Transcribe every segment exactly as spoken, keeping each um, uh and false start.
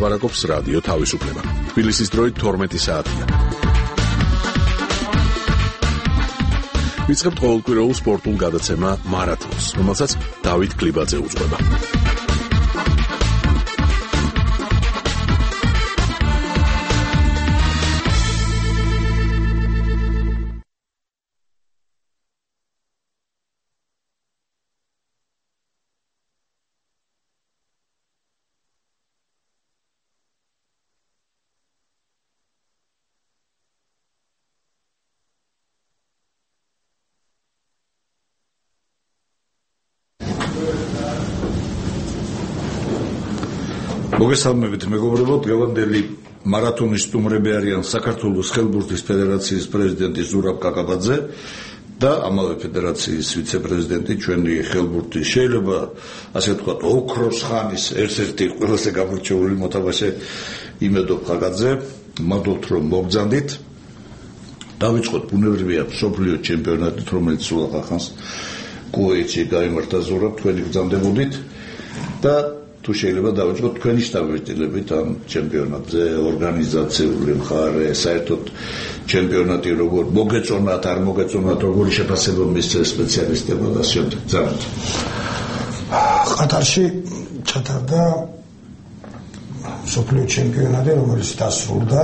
ლაპარაკობს რადიო თავისუფლება. თბილისის დროით თორმეტი საათია. ვიწყებთ ყოველკვირეულ სპორტულ გადაცემა მარათონს, რომელსაც დავით კლიბაძე უძღვება. მოგესალმებით მეგობრებო, დღევანდელი მარათონის სტუმრები არიან საქართველოს ხელბურთის ფედერაციის პრეზიდენტი ზურაბ კაკაბაძე და ამავე ფედერაციის ვიცე-პრეზიდენტი ჩვენი ხელბურთის შეიძლება ასე ვთქვათ ოქროს ხანის ერთ-ერთი ყველაზე გამორჩეული მოთამაშე იმედო ხაკაძე. მადლობთ რომ მოგზანდით. დავიწყოთ ბუნებრივია მსოფლიო ჩემპიონატით, რომელიც სულ ახახანს კუვეითში გაიმართა ზურაბ, თქვენი გრძანდებოდით და თუ შეიძლება დავიწყოთ თქვენი შტაბ-ბიჭდილებით ამ ჩემპიონატზე, ორგანიზაციული მხარე, საერთოდ ჩემპიონატი როგორ მოგეწონათ, არ მოგეწონათ, როგორი შეფასება მისცეს სპეციალისტებმა და შემდეგ. ძალიან. ყატარში ჩატარდა მსოფლიო ჩემპიონატი, რომელიც დასრულდა.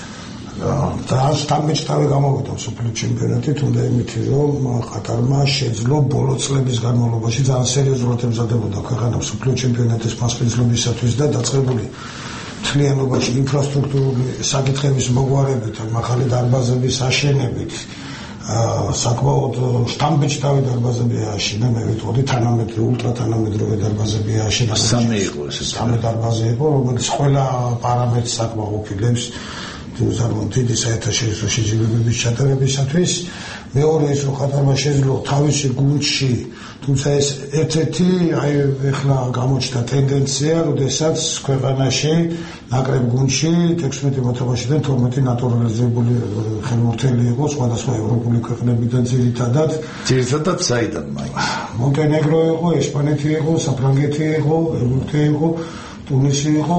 ძალიან სტამბეჭდავი გამოვიდა მსოფლიო ჩემპიონატი, თუმცა იმითი რომ ყატარმა შეძლო ბოლო წლების განმავლობაში ძალიან სერიოზულად ემზადებოდა ქვეყანა მსოფლიო ჩემპიონატის მასპინძლობისათვის და დაწყებული მთლიანობაში ინფრასტრუქტურული საკითხების მოგვარებით, მაღალი დარბაზების აშენებით, საკმაოდ სტამბეჭდავი დარბაზები ააშენა, მე ვიტყოდი თანამედროვე, ულტრათანამედროვე დარბაზები ააშენა. სამი იყო ეს. სამი დარბაზი იყო, რომელიც ყველა პარამეტრს საკმაყოფილებს თუმცა დიდი საერთაშორისო შეჯიბრებების ჩატარებისათვის. მეორე ის რომ ყატარმა შეძლო თავისი გუნდში, თუმცა ეს ერთ-ერთი აი ეხლა გამოჩნდა ტენდენცია, როდესაც ქვეყანაში ნაკრებ გუნდში ექვსმეტი მოთამაშიდან თორმეტი ნატურალიზებული ხელმორთელი იყო სხვადასხვა ევროპული ქვეყნებიდან ძირითადად. ძირითადად საიდან მაინც? მონტენეგრო იყო, ესპანეთი იყო, საფრანგეთი იყო, ეგვიპტე იყო, ტუნისი იყო.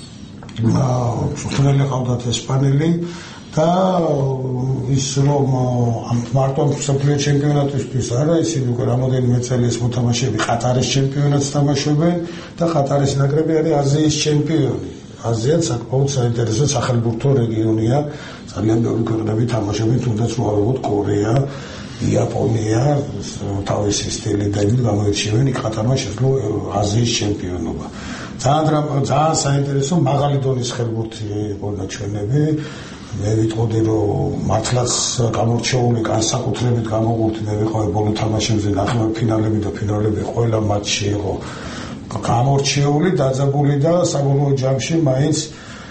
სულთნელი ყავდათ ესპანელი და ის რომ მარტო მსოფლიო ჩემპიონატისთვის არა, ისინი უკვე რამოდენიმე წელია მოთამაშეები ყატარის ჩემპიონატს თამაშობენ და ყატარის ნაკრები არის აზიის ჩემპიონი. აზიაც საკმაოდ საინტერესო სახელმწიფო რეგიონია, ძალიან ბევრი ქვეყნები თამაშობენ, თუნდაც უარყოფით კორეა, იაპონია, თავისი სტილი და იმით გამოირჩევენ, ყატარმა შეძლო აზიის ჩემპიონობა. ძალიან ძალიან საინტერესო მაღალი დონის ხელბურთი იყო ნაჩვენები. მე ვიტყოდი რომ მართლაც გამორჩეული განსაკუთრებით გამოყურთი მე ვიყავი ბოლო თამაშებზე, ნახევარ ფინალები და ფინალები ყველა მატჩი იყო გამორჩეული, დაძაბული და საბოლოო ჯამში მაინც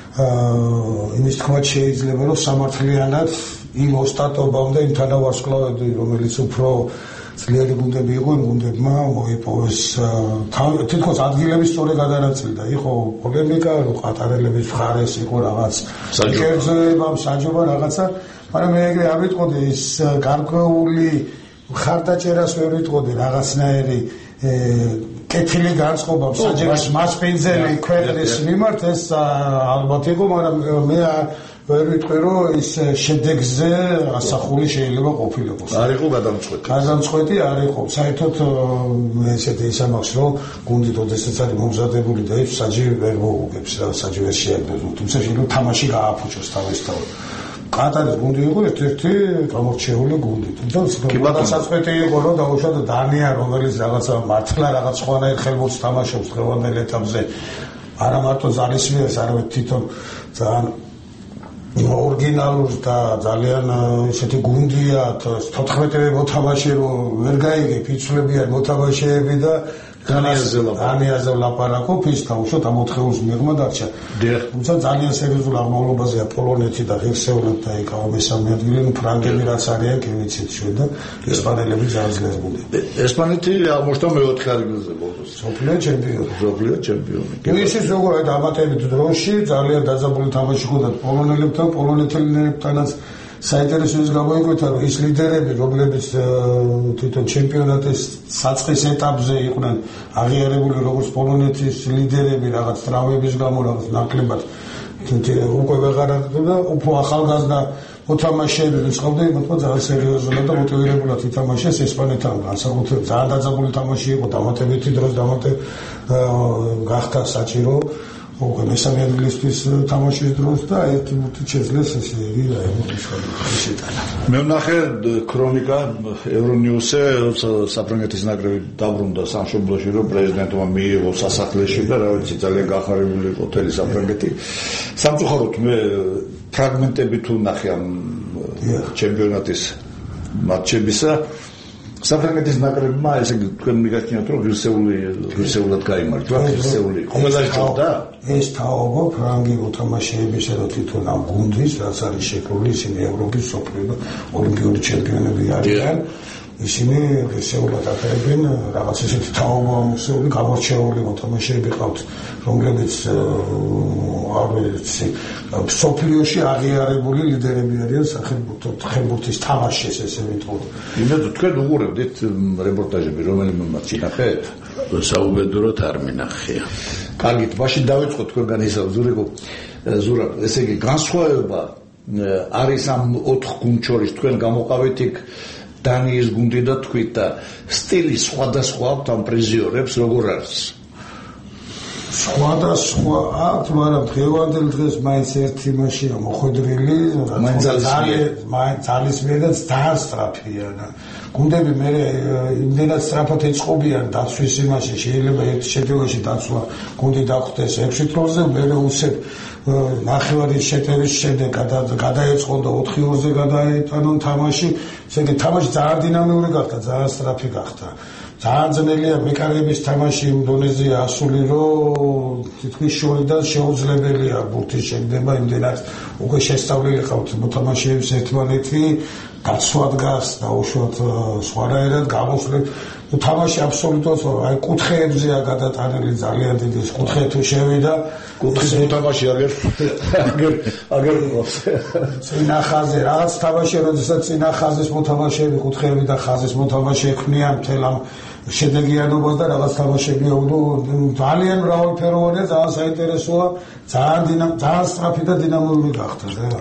იმის თქმა შეიძლება რომ სამართლიანად იმ ოსტატობამდე იმ თანავარსკვლავები, რომელიც უფრო ძლიერი გუნდები იყო, იმ გუნდებმა მოიპოვეს თითქოს ადგილების სწორი გადანაწილდა. იყო პოლემიკა, რომ ყატარელების მხარეს იყო რაღაც კერძოება, საჯობა რაღაცა, მაგრამ მე ეგრე არ ვიტყოდი ის გარკვეული მხარდაჭერას ვერ ვიტყოდი რაღაცნაირი კეთილი განწყობა საჯების მასპინძელი ქვეყნის მიმართ, ეს ალბათ იყო, მაგრამ მე ვერ ვიტყვი რომ ის შედეგზე ასახული შეიძლება ყოფილიყოს. არ იყო გადამწყვეტი. გადამწყვეტი არ იყო. საერთოდ ესეთი ის ამბობს რომ გუნდი ოდესაც არის მომზადებული და ის საჯი ვერ მოუგებს და საჯი ვერ შეაგდებს. თუმცა შეიძლება თამაში გააფუჭოს თავისთავად. ყატარის გუნდი იყო ერთ-ერთი გამორჩეული გუნდი. თუმცა საწყვეტი იყო რომ დაუშვათ დანია, რომელიც რაღაცა მართლა რაღაც სხვანაირ ხელბურთს თამაშობს დღევანდელ ეტაპზე. არა მარტო ძალისმიერს, არამედ თვითონ ძალიან ორიგინალურ და ძალიან ესეთი გუნდია, თოთხმეტი მოთამაშე რომ ვერ გაიგებ, იცვლებიან მოთამაშეები და დანიაზე ვლაპარაკობ, ის თავშოთ ამ ოთხეულს მიღმა დარჩა. თუმცა ძალიან სერიოზულ აღმავლობაზეა პოლონეთი და ღირსეულად და ეკავა მესამე ადგილი, ფრანგები რაც არიან, კი ვიცით ჩვენ და ესპანელები ძალიან ძლიერი გუნდი. ესპანეთი აღმოჩნდა მეოთხე ადგილზე ბოლოს. მსოფლიო ჩემპიონი. მსოფლიო ჩემპიონი. ისიც როგორ აი დამატებით დროში ძალიან დაძაბული თამაში ჰქონდათ პოლონელებთან, პოლონეთელებთანაც საინტერესო ის გამოიკვეთა, რომ ის ლიდერები, რომლებიც თვითონ ჩემპიონატის საწყის ეტაპზე იყვნენ აღიარებული როგორც პოლონეთის ლიდერები, რაღაც ტრავმების გამო, რაღაც ნაკლებად უკვე ვეღარ აღდგა, უფრო ახალგაზრდა მოთამაშეები ვიწყობდნენ, მაგრამ ძალიან სერიოზულად და მოტივირებულად ითამაშეს ესპანეთთან. განსაკუთრებით ძალიან დაძაბული თამაში იყო, დამატებითი დროს დამატე გახდა საჭირო. უკვე მესამე ადგილისთვის თამაშის დროს და ერთი მოტი შეძლეს ესე იგი და ემოციები შეტანა. მე ვნახე ქრონიკა ევრონიუსზე, როცა საფრანგეთის ნაკრები დაბრუნდა სამშობლოში, რომ პრეზიდენტმა მიიღო სასახლეში და რა ვიცი ძალიან გახარებული იყო მთელი საფრანგეთი. სამწუხაროდ მე ფრაგმენტები თუ ვნახე ამ ჩემპიონატის მატჩებისა, საფრანგეთის ნაკრებმა ესე იგი თქვენ მიგაჩნიათ რომ ღირსეული ღირსეულად გაიმარჯვა, ღირსეული ყველა ჯობდა. ეს თაობა ფრანგი მოთამაშეებისა და თვითონ ამ გუნდის, რაც არის შექმნილი, ისინი ევროპის სოფლიო ოლიმპიური ჩემპიონები არიან. ისინი ღირსეულად აფერებენ რაღაც ესეთი თაობა მოსეული გამორჩეული მოთამაშეები ყავთ, რომლებიც არ ვიცი სოფლიოში აღიარებული ლიდერები არიან სახელმწიფო ხელბურთის თამაშის ესე ვიტყოდ. იმედო თქვენ უყურებდით რეპორტაჟები, რომელიმე მათში ნახეთ? საუბედუროთ არ მინახია. კარგით, მაშინ დავიწყოთ თქვენგან ისა ზურიკო ზურა, ესე იგი განსხვავება არის ამ ოთხ გუნდ შორის, თქვენ გამოყავით იქ დანიის გუნდი და თქვით და სტილი სხვადასხვა აქვს ამ პრიზიორებს როგორ არის? სხვადასხვა აქვს, მაგრამ დღევანდელ დღეს მაინც ერთი მასია მოხვედრილი, მაინც ძალისმიერ და ძალიან სწრაფია. გუნდები მე იმდენად სწრაფად ეწყობიან დაცვის იმაში, შეიძლება ერთ შედეგაში დაცვა გუნდი დახვდეს ექვსი თროზე, მე უსებ ნახევარი შეტევის შემდეგ გადაეწყონ და ოთხი ორზე გადაეტანონ თამაში, ესე იგი თამაში ძალიან დინამიური გახდა, ძალიან სწრაფი გახდა. ძალიან ძნელია მეკარეების თამაში იმ დონეზეა ასული, რომ თითქმის შორიდან შეუძლებელია ბურთის შეგდება, იმდენად უკვე შესწავლილი ყავთ მოთამაშეების ერთმანეთი, გაცვლა დგას და უშუალოდ სხვანაირად გამოსვლით. თამაში აბსოლუტურად აი კუთხეებზეა გადატანილი ძალიან დიდი კუთხე თუ შევიდა კუთხის მოთამაში აგერ აგერ აგერ წინა ხაზზე რაღაც თამაში როდესაც წინა ხაზის მოთამაშეები კუთხეები და ხაზის მოთამაშე ქმნიან მთელ ამ შედეგიანობას და რაღაც თამაშები ძალიან მრავალფეროვანია, ძალიან საინტერესოა, ძალიან ძალიან სწრაფი და დინამიური გახდა რა.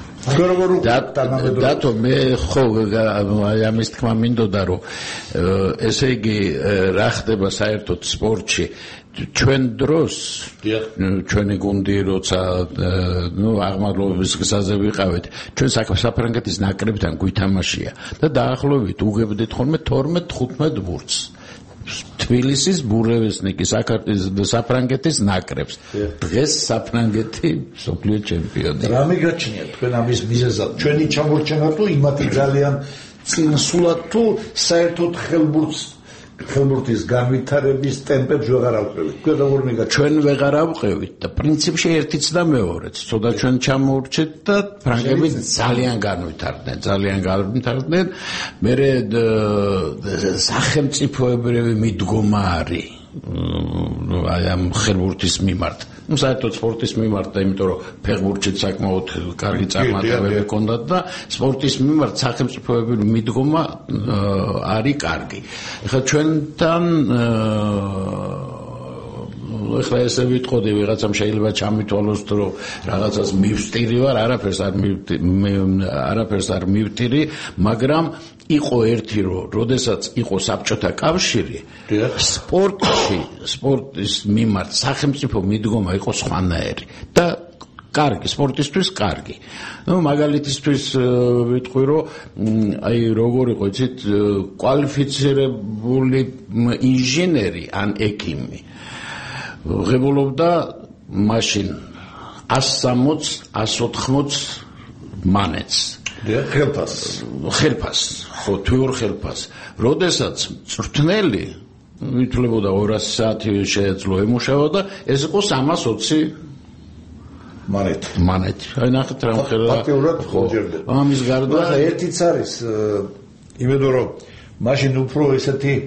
დათო მე ხო ამის თქმა მინდოდა რომ ესე იგი რა ხდება საერთოდ სპორტში ჩვენ დროს ჩვენი გუნდი როცა ნუ აღმავლობის გზაზე ვიყავით ჩვენ საფრანგეთის ნაკრებთან გვითამაშია და დაახლოებით უგებდით ხოლმე თორმეტ თხუთმეტ ბურთს თბილისის ბურევესნიკის საფრანგეთის ნაკრებს. დღეს საფრანგეთი მსოფლიო ჩემპიონი. რა მიგაჩნიათ თქვენ ამის მიზეზად? ჩვენი ჩამორჩენა თუ იმათი ძალიან წინსულად თუ საერთოდ ხელბურთს ხელბურთის განვითარების ტემპებს ვეღარ ავყევით. თქვენ როგორ მიგაჩნიათ? ჩვენ ვეღარ ავყევით და პრინციპში ერთიც და მეორეც. ცოტა ჩვენ ჩამორჩეთ და ფრანგები ძალიან განვითარდნენ, ძალიან განვითარდნენ. მერე სახელმწიფოებრივი მიდგომა არის აი ამ ხელბურთის მიმართ. ну საერთოდ სპორტის მიმართ და იმიტომ რომ ფეხბურთში საკმაოდ კარგი წარმატებები ჰქონდათ და სპორტის მიმართ სახელმწიფოებრივი მიდგომა არის კარგი. ეხლა ჩვენთან ეხლა ესე ვიტყოდი ვიღაცამ შეიძლება ჩამითვალოს რომ რაღაცას მივსტირი ვარ, არაფერს არ არაფერს არ მივტირი, მაგრამ იყო ერთი რომ როდესაც იყო საბჭოთა კავშირი სპორტში სპორტის მიმართ სახელმწიფო მიდგომა იყო სხვანაირი და კარგი სპორტისთვის კარგი. ну მაგალითისთვის ვიტყვი რომ აი როგორ იყო იცით კვალიფიცირებული ინჟინერი ან ექიმი ღებულობდა მაშინ ასს სამოცდ ასს ოთხმოცდ მანეთს ხელფას ხელფას ხო თვიურ ხელფას როდესაც წვრთნელი ვითვლებოდა ორასი საათი შეეძლო ემუშავა და ეს იყო სამას ოცი მანეთი მანეთი აი ნახეთ რა ხელა პატიურად ხოჯერდება ამის გარდა ერთიც არის იმედო რომ მაშინ უფრო ესეთი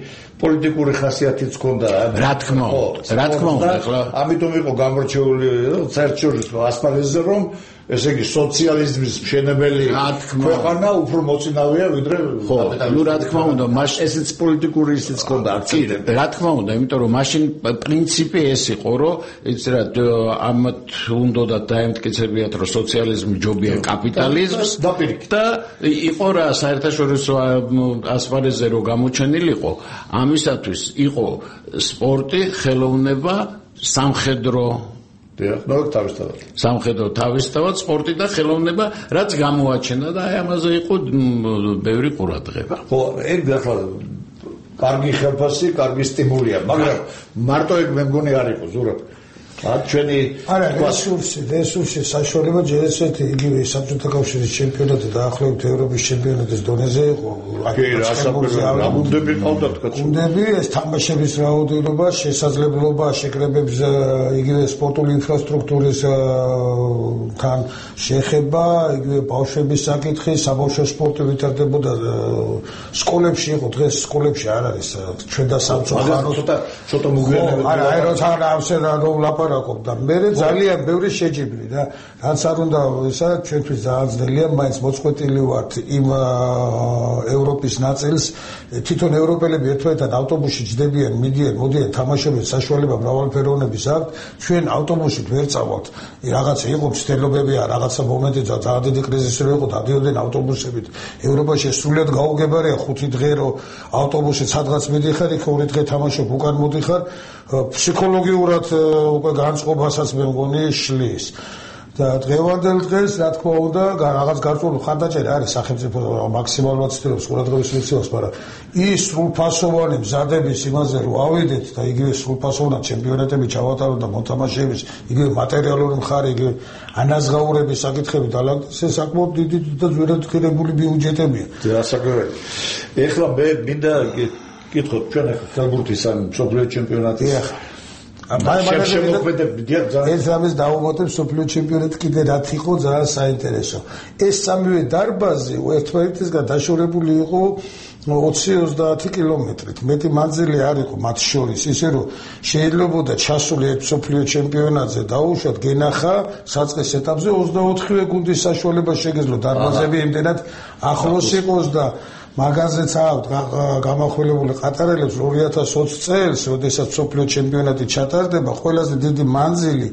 პოლიტიკური ხასიათიც ჰქონდა. რა თქმა უნდა, რა თქმა უნდა, ახლა ამიტომ იყო გამორჩეული საერთაშორისო ასპარეზზე, რომ ესე იგი სოციალიზმის მშენებელი ქვეყანა უფრო მოწინავეა ვიდრე ხო, ნუ რა თქმა უნდა, მაშინ ესეც პოლიტიკური ისიც ჰქონდა აქცენტი. რა თქმა უნდა, იმიტომ რომ მაშინ პრინციპი ეს იყო, რომ იცი რა, ამათ უნდა დაემტკიცებიათ, რომ სოციალიზმი ჯობია კაპიტალიზმს და იყო რა საერთაშორისო ასპარეზზე რომ გამოჩენილიყო, ამისათვის იყო სპორტი, ხელოვნება, სამხედრო ნუ თავისთავად. სამხედრო თავისთავად სპორტი და ხელოვნება რაც გამოაჩენა და აი ამაზე იყო ბევრი ყურადღება. ხო, ეგ ახლა კარგი ხელფასი, კარგი სტიმულია, მაგრამ მარტო ეგ მე მგონი არ იყო ზურაბ. აქ ჩვენი არა რესურსი, რესურსი საშუალება ჯერ ესეთი იგივე საბჭოთა კავშირის ჩემპიონატი და ახლობით ევროპის ჩემპიონატის დონეზე იყო. კი, რა გუნდები ყავდათ კაცო. გუნდები, ეს თამაშების რაოდენობა, შესაძლებლობა, შეკრებების იგივე სპორტული ინფრასტრუქტურის თან შეხება, იგივე ბავშვების საკითხი, საბავშვო სპორტი ვითარდებოდა სკოლებში იყო, დღეს სკოლებში არ არის ჩვენ და სამწუხაროდ ცოტა ცოტა მოგვიანებით. არა, აი როცა ამსე რა რომ ლაპარაკობ და მე ძალიან ბევრი შეჯიბრი და რაც არ უნდა ისა ჩვენთვის ძალიან ძნელია, მაინც მოწყვეტილი ვართ იმ ევროპის ნაწილს, თვითონ ევროპელები ერთმანეთთან ავტობუსში ჯდებიან, მიდიან, მოდიან, თამაშობენ, საშუალება მრავალფეროვნების აქვთ, ჩვენ ავტობუსით ვერ წავალთ. რაღაცა იყო მცდელობები, რაღაცა მომენტი ძალიან დიდი კრიზისი რო იყო, დადიოდნენ ავტობუსებით. ევროპაში სრულიად გაუგებარია ხუთი დღე რო ავტობუსით სადღაც მიდიხარ, იქ ორი დღე თამაშობ, უკან მოდიხარ, ფსიქოლოგიურად უკვე განწყობასაც მე მგონი შლის. და დღევანდელ დღეს რა თქმა უნდა რაღაც გარკვეული ხანდაჭერა არის სახელმწიფო მაქსიმალურად ცდილობს ყურადღების მიქცევას, მაგრამ ის სრულფასოვანი მზადების იმაზე რომ ავიდეთ და იგივე სრულფასოვანი ჩემპიონატები ჩავატაროთ და მოთამაშეების იგივე მატერიალური მხარე, იგივე ანაზღაურების საკითხები დალაგდეს, ეს საკმაოდ დიდი და ძვირადღირებული ბიუჯეტებია. დასაკვირველი. ეხლა მე მინდა გითხოთ ჩვენ ახლა ფეხბურთის ან მსოფლიო ჩემპიონატის ეს ამის დაუმატებ სოფლიო ჩემპიონატი კიდე რაც იყო ძალიან საინტერესო. ეს სამივე დარბაზი ერთმანეთისგან დაშორებული იყო ოცი ოცდაათი კილომეტრით. მეტი მანძილი არ იყო მათ შორის, ისე რომ შეიძლებოდა ჩასული ერთ სოფლიო ჩემპიონატზე დაუშვათ გენახა საწყის ეტაპზე ოცდაოთხივე გუნდის საშუალება შეგეძლო დარბაზები იმდენად ახლოს იყოს და მაგაზეც აქვთ გამახვილებული ყატარელებს ორი ათას ოცი წელს, როდესაც სოფლიო ჩემპიონატი ჩატარდება, ყველაზე დიდი მანძილი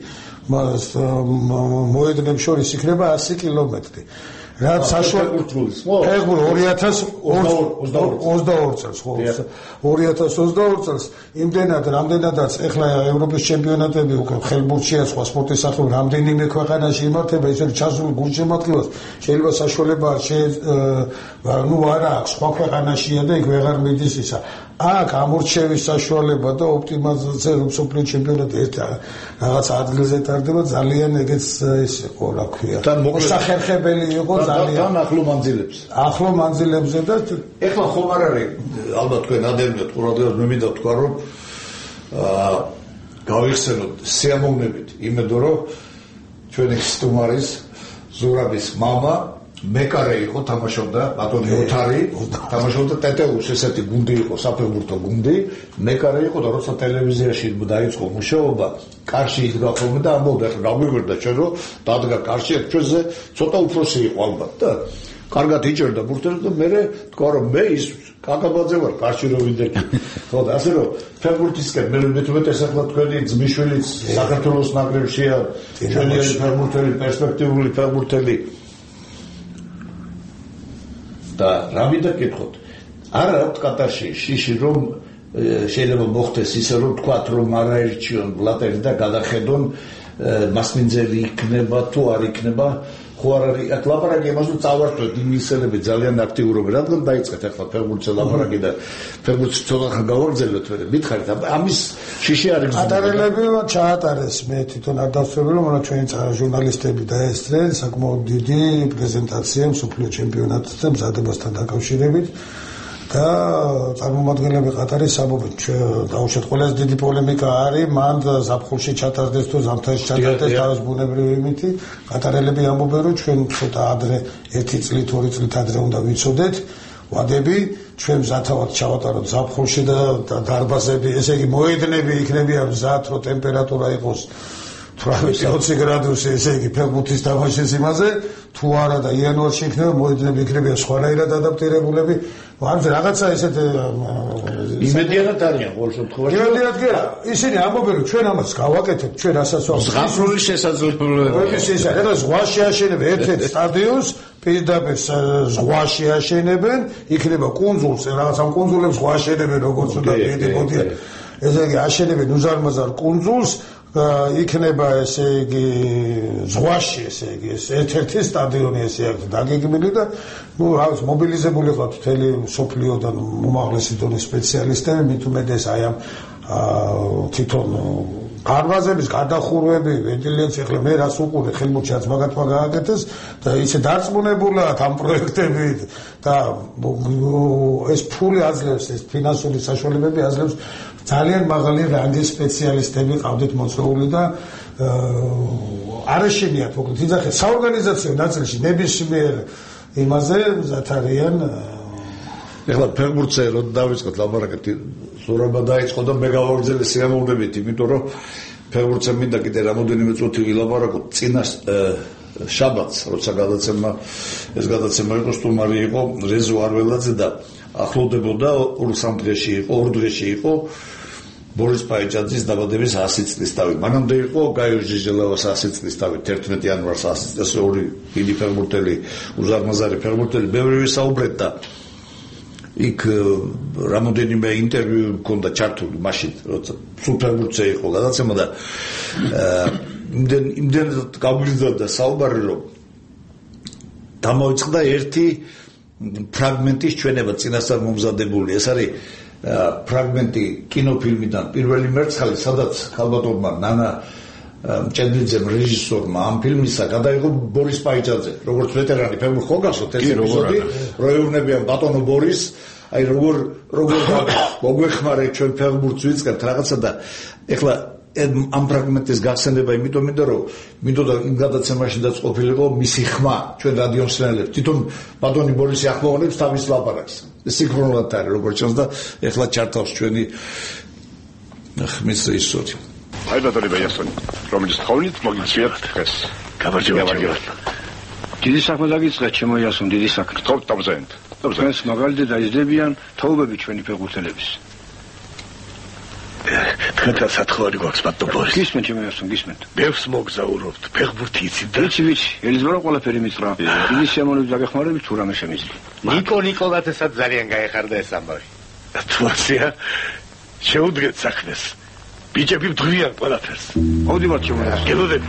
მოედნებს შორის იქნება ასი კილომეტრი. რაც საშუალებით ფეხბურთი ორი ათას ოცდაორი წელს, ხო, ორი ათას ოცდაორი წელს იმდენად რამდენადაც ახლა ევროპის ჩემპიონატები უკვე ხელბურთშია, სხვა სპორტის სახეობები რამდენიმე ქვეყანაში იმართება, ისე რომ ჩასული გულშემატკივარს შეიძლება საშუალება ნუ არა აქვს, სხვა ქვეყანაშია და იქ ვეღარ მიდის ისა. აქ ამორჩევის საშუალება და ოპტიმიზაცია რომ სოფლიო ჩემპიონატი ერთ რაღაც ადგილზე ტარდება ძალიან ეგეც ის იყო, რა ქვია. მოსახერხებელი იყო ძალიან ახლო მანძილებს. ახლო მანძილებზე და ეხლა ხომ არ არის ალბათ თქვენ ადევნებთ ყურადღებას, მე მინდა თქვა რომ აა გავიხსენოთ სიამოვნებით იმედო რომ ჩვენი სტუმარის ზურაბის მამა მეკარე იყო, თამაშობდა ბატონი ოთარი, თამაშობდა ტეტეუს ესეთი გუნდი იყო, საფეხბურთო გუნდი, მეკარე იყო და როცა ტელევიზიაში დაიწყო მუშაობა, კარში იდგა ხოლმე და ამბობდა, ახლა გაგვიგვერდა ჩვენ რომ დადგა კარში, ჩვენზე ცოტა უფროსი იყო ალბათ და კარგად იჭერდა ბურთებს და მე თქვა რომ მე ის კაკაბაძე ვარ, კარში რომ ვიდექი. ხო და ასე რომ ფეხბურთისკენ მე მეთუმეტეს ახლა თქვენი ძმიშვილიც საქართველოს ნაკრებშია, ჩვენი ფეხბურთელი, პერსპექტიული ფეხბურთელი და რა მინდა გითხოთ. არა აქვს კატარში შიში რომ შეიძლება მოხდეს ისე რომ თქვათ რომ არაერჩიონ ბლატერი და გადახედონ მასმინძელი იქნება თუ არ იქნება, ხო არ არის აქ ლაპარაკი იმას რომ წავართვეთ ინგლისელები ძალიან აქტიურობენ, რადგან დაიწყეთ ახლა ფეხბურთზე ლაპარაკი და ფეხბურთს ცოტა ხან გავაგრძელოთ, მითხარით ამის შიში არის ატარელები ჩაატარეს, მე თვითონ არ დავსვენებდი, მაგრამ ჩვენი ჟურნალისტები დაესწრენ საკმაოდ დიდი პრეზენტაცია მსოფლიო ჩემპიონატზე მზადებასთან დაკავშირებით და წარმომადგენლები ყატარის ამბობენ, დაუშვათ ყველაზე დიდი პოლემიკა არის მან ზაფხულში ჩატარდეს თუ ზამთარში ჩატარდეს თავის ბუნებრივი იმითი. ყატარელები ამბობენ რომ ჩვენ ცოტა ადრე ერთი წლით, ორი წლით ადრე უნდა ვიცოდეთ, ვადები ჩვენ მზათავად ჩავატაროთ ზაფხულში და დარბაზები, ესე იგი მოედნები იქნებიან მზად, რომ ტემპერატურა იყოს თვრამეტი ოცი გრადუსი, ესე იგი ფეხბურთის თამაშის იმაზე, თუ არა და იანვარში იქნება მოედნები იქნებიან სხვანაირად ადაპტირებულები, ვართ რაღაცა ესეთ იმედიანად არიან ყოველ შემთხვევაში. იმედიანად კი არა, ისინი ამბობენ რომ ჩვენ ამას გავაკეთებთ, ჩვენ რასაც ვამბობთ. ზღაპრული შესაძლებლობები. ეს ახლა ზღვაში აშენებენ ერთ-ერთ სტადიონს, პირდაპირ ზღვაში აშენებენ, იქნება კუნძულს, რაღაც ამ კუნძულებს ზღვა აშენებენ როგორც უნდა დიდი მოდიან. ესე იგი აშენებენ უზარმაზარ კუნძულს იქნება ესე იგი ზღვაში ესე იგი ეს ერთ-ერთი სტადიონი ესე აქვს დაგეგმილი და ნუ რაღაც მობილიზებული ყავთ მთელი სოფლიოდან უმაღლესი დონის სპეციალისტები მით უმეტეს აი ამ თვითონ გარვაზების გადახურვები ვენტილაცია ახლა მე რას უყურე ხელმოჩაც მაგათმა გააკეთეს და ისე დარწმუნებულად ამ პროექტებით და ეს ფული აძლევს ეს ფინანსური საშუალებები აძლევს ძალიან მაღალი რანგის სპეციალისტები ყავდით მოწვეული და არ ეშინიათ მოკლედ იძახეთ საორგანიზაციო ნაწილში ნებისმიერ იმაზე მზად არიან ეხლა ფეხბურთზე რომ დავიწყოთ ლაპარაკეთ ზურაბა დაიწყო და მე გავაგრძელე სიამოვნებით იმიტომ რომ ფეხბურთზე მინდა კიდე რამოდენიმე წუთი ვილაპარაკოთ წინა შაბათს როცა გადაცემა ეს გადაცემა იყო სტუმარი იყო რეზო არველაძე და ახლოვდებოდა ორ სამ დღეში იყო ორ დღეში იყო ბორის პაიჭაძის დაბადების ასი წლის თავი მანამდე იყო გაიო ჟიჟელავას ასი წლის თავი თერთმეტი იანვარს ასი წლის ორი დიდი ფეხბურთელი უზარმაზარი ფეხბურთელი ბევრი ვისაუბრეთ და იქ რამოდენიმე ინტერვიუ მქონდა ჩართული მაშინ როცა სუპერბურთზე იყო გადაცემა და იმდენ იმდენ გაგვიზარდა და საუბარი რომ დამოიწყდა ერთი ფრაგმენტის ჩვენება წინასწარ მომზადებული ეს არის ფრაგმენტი კინოფილმიდან პირველი მერცხალი სადაც ქალბატონმა ნანა მჭედლიძემ რეჟისორმა ამ ფილმისა გადაიღო ბორის პაიჭაძე როგორც ვეტერანი ფეხბურთი ხო გასვოთ ეს ეპიზოდი რო ეუბნებიან ბატონო ბორის აი როგორ როგორ მოგვეხმარე ჩვენ ფეხბურთს ვიწყებთ რაღაცა და ეხლა ამ ფრაგმენტის გახსენება იმიტომ მინდა რომ მინდოდა იმ გადაცემაშიდაც ყოფილიყო მისი ხმა ჩვენ რადიომსმენელებს თვითონ ბატონი ბორისი ახმოვანებს თავის ლაპარაკს სინქრონულად არის როგორც ჩანს და ეხლა ჩართავს ჩვენი ხმის რეჟისორი აი ბატონი ბაიასონი რომელიც თხოვნით მოგიწვიათ დღეს გამარჯობა დიდი საქმე დაგიწყეთ ჩემო იასონ დიდი საქმე თქო დავზენთ დავზენთ მაგალითად დაიძლებიან თაობები ჩვენი ფეხბურთელების თქვენთან სათხარი გვაქვს ბატონო ბორის გისმენთ ჩემო იასონ გისმენთ ბევრს მოგზაურობთ ფეხბურთი იცით და ვიცი ვიცი ელიზბარა ყველაფერი მიწრა დიდი სიამოვნებით დაგეხმარებით თუ რამე შემიძლია ნიკო ნიკოლაძესაც ძალიან გაეხარდა ეს ამბავი თუ ასეა შეუდგეთ საქმეს ბიჭები მდგრიან ყველაფერს მოდივართ ჩემო იასონ გელოდები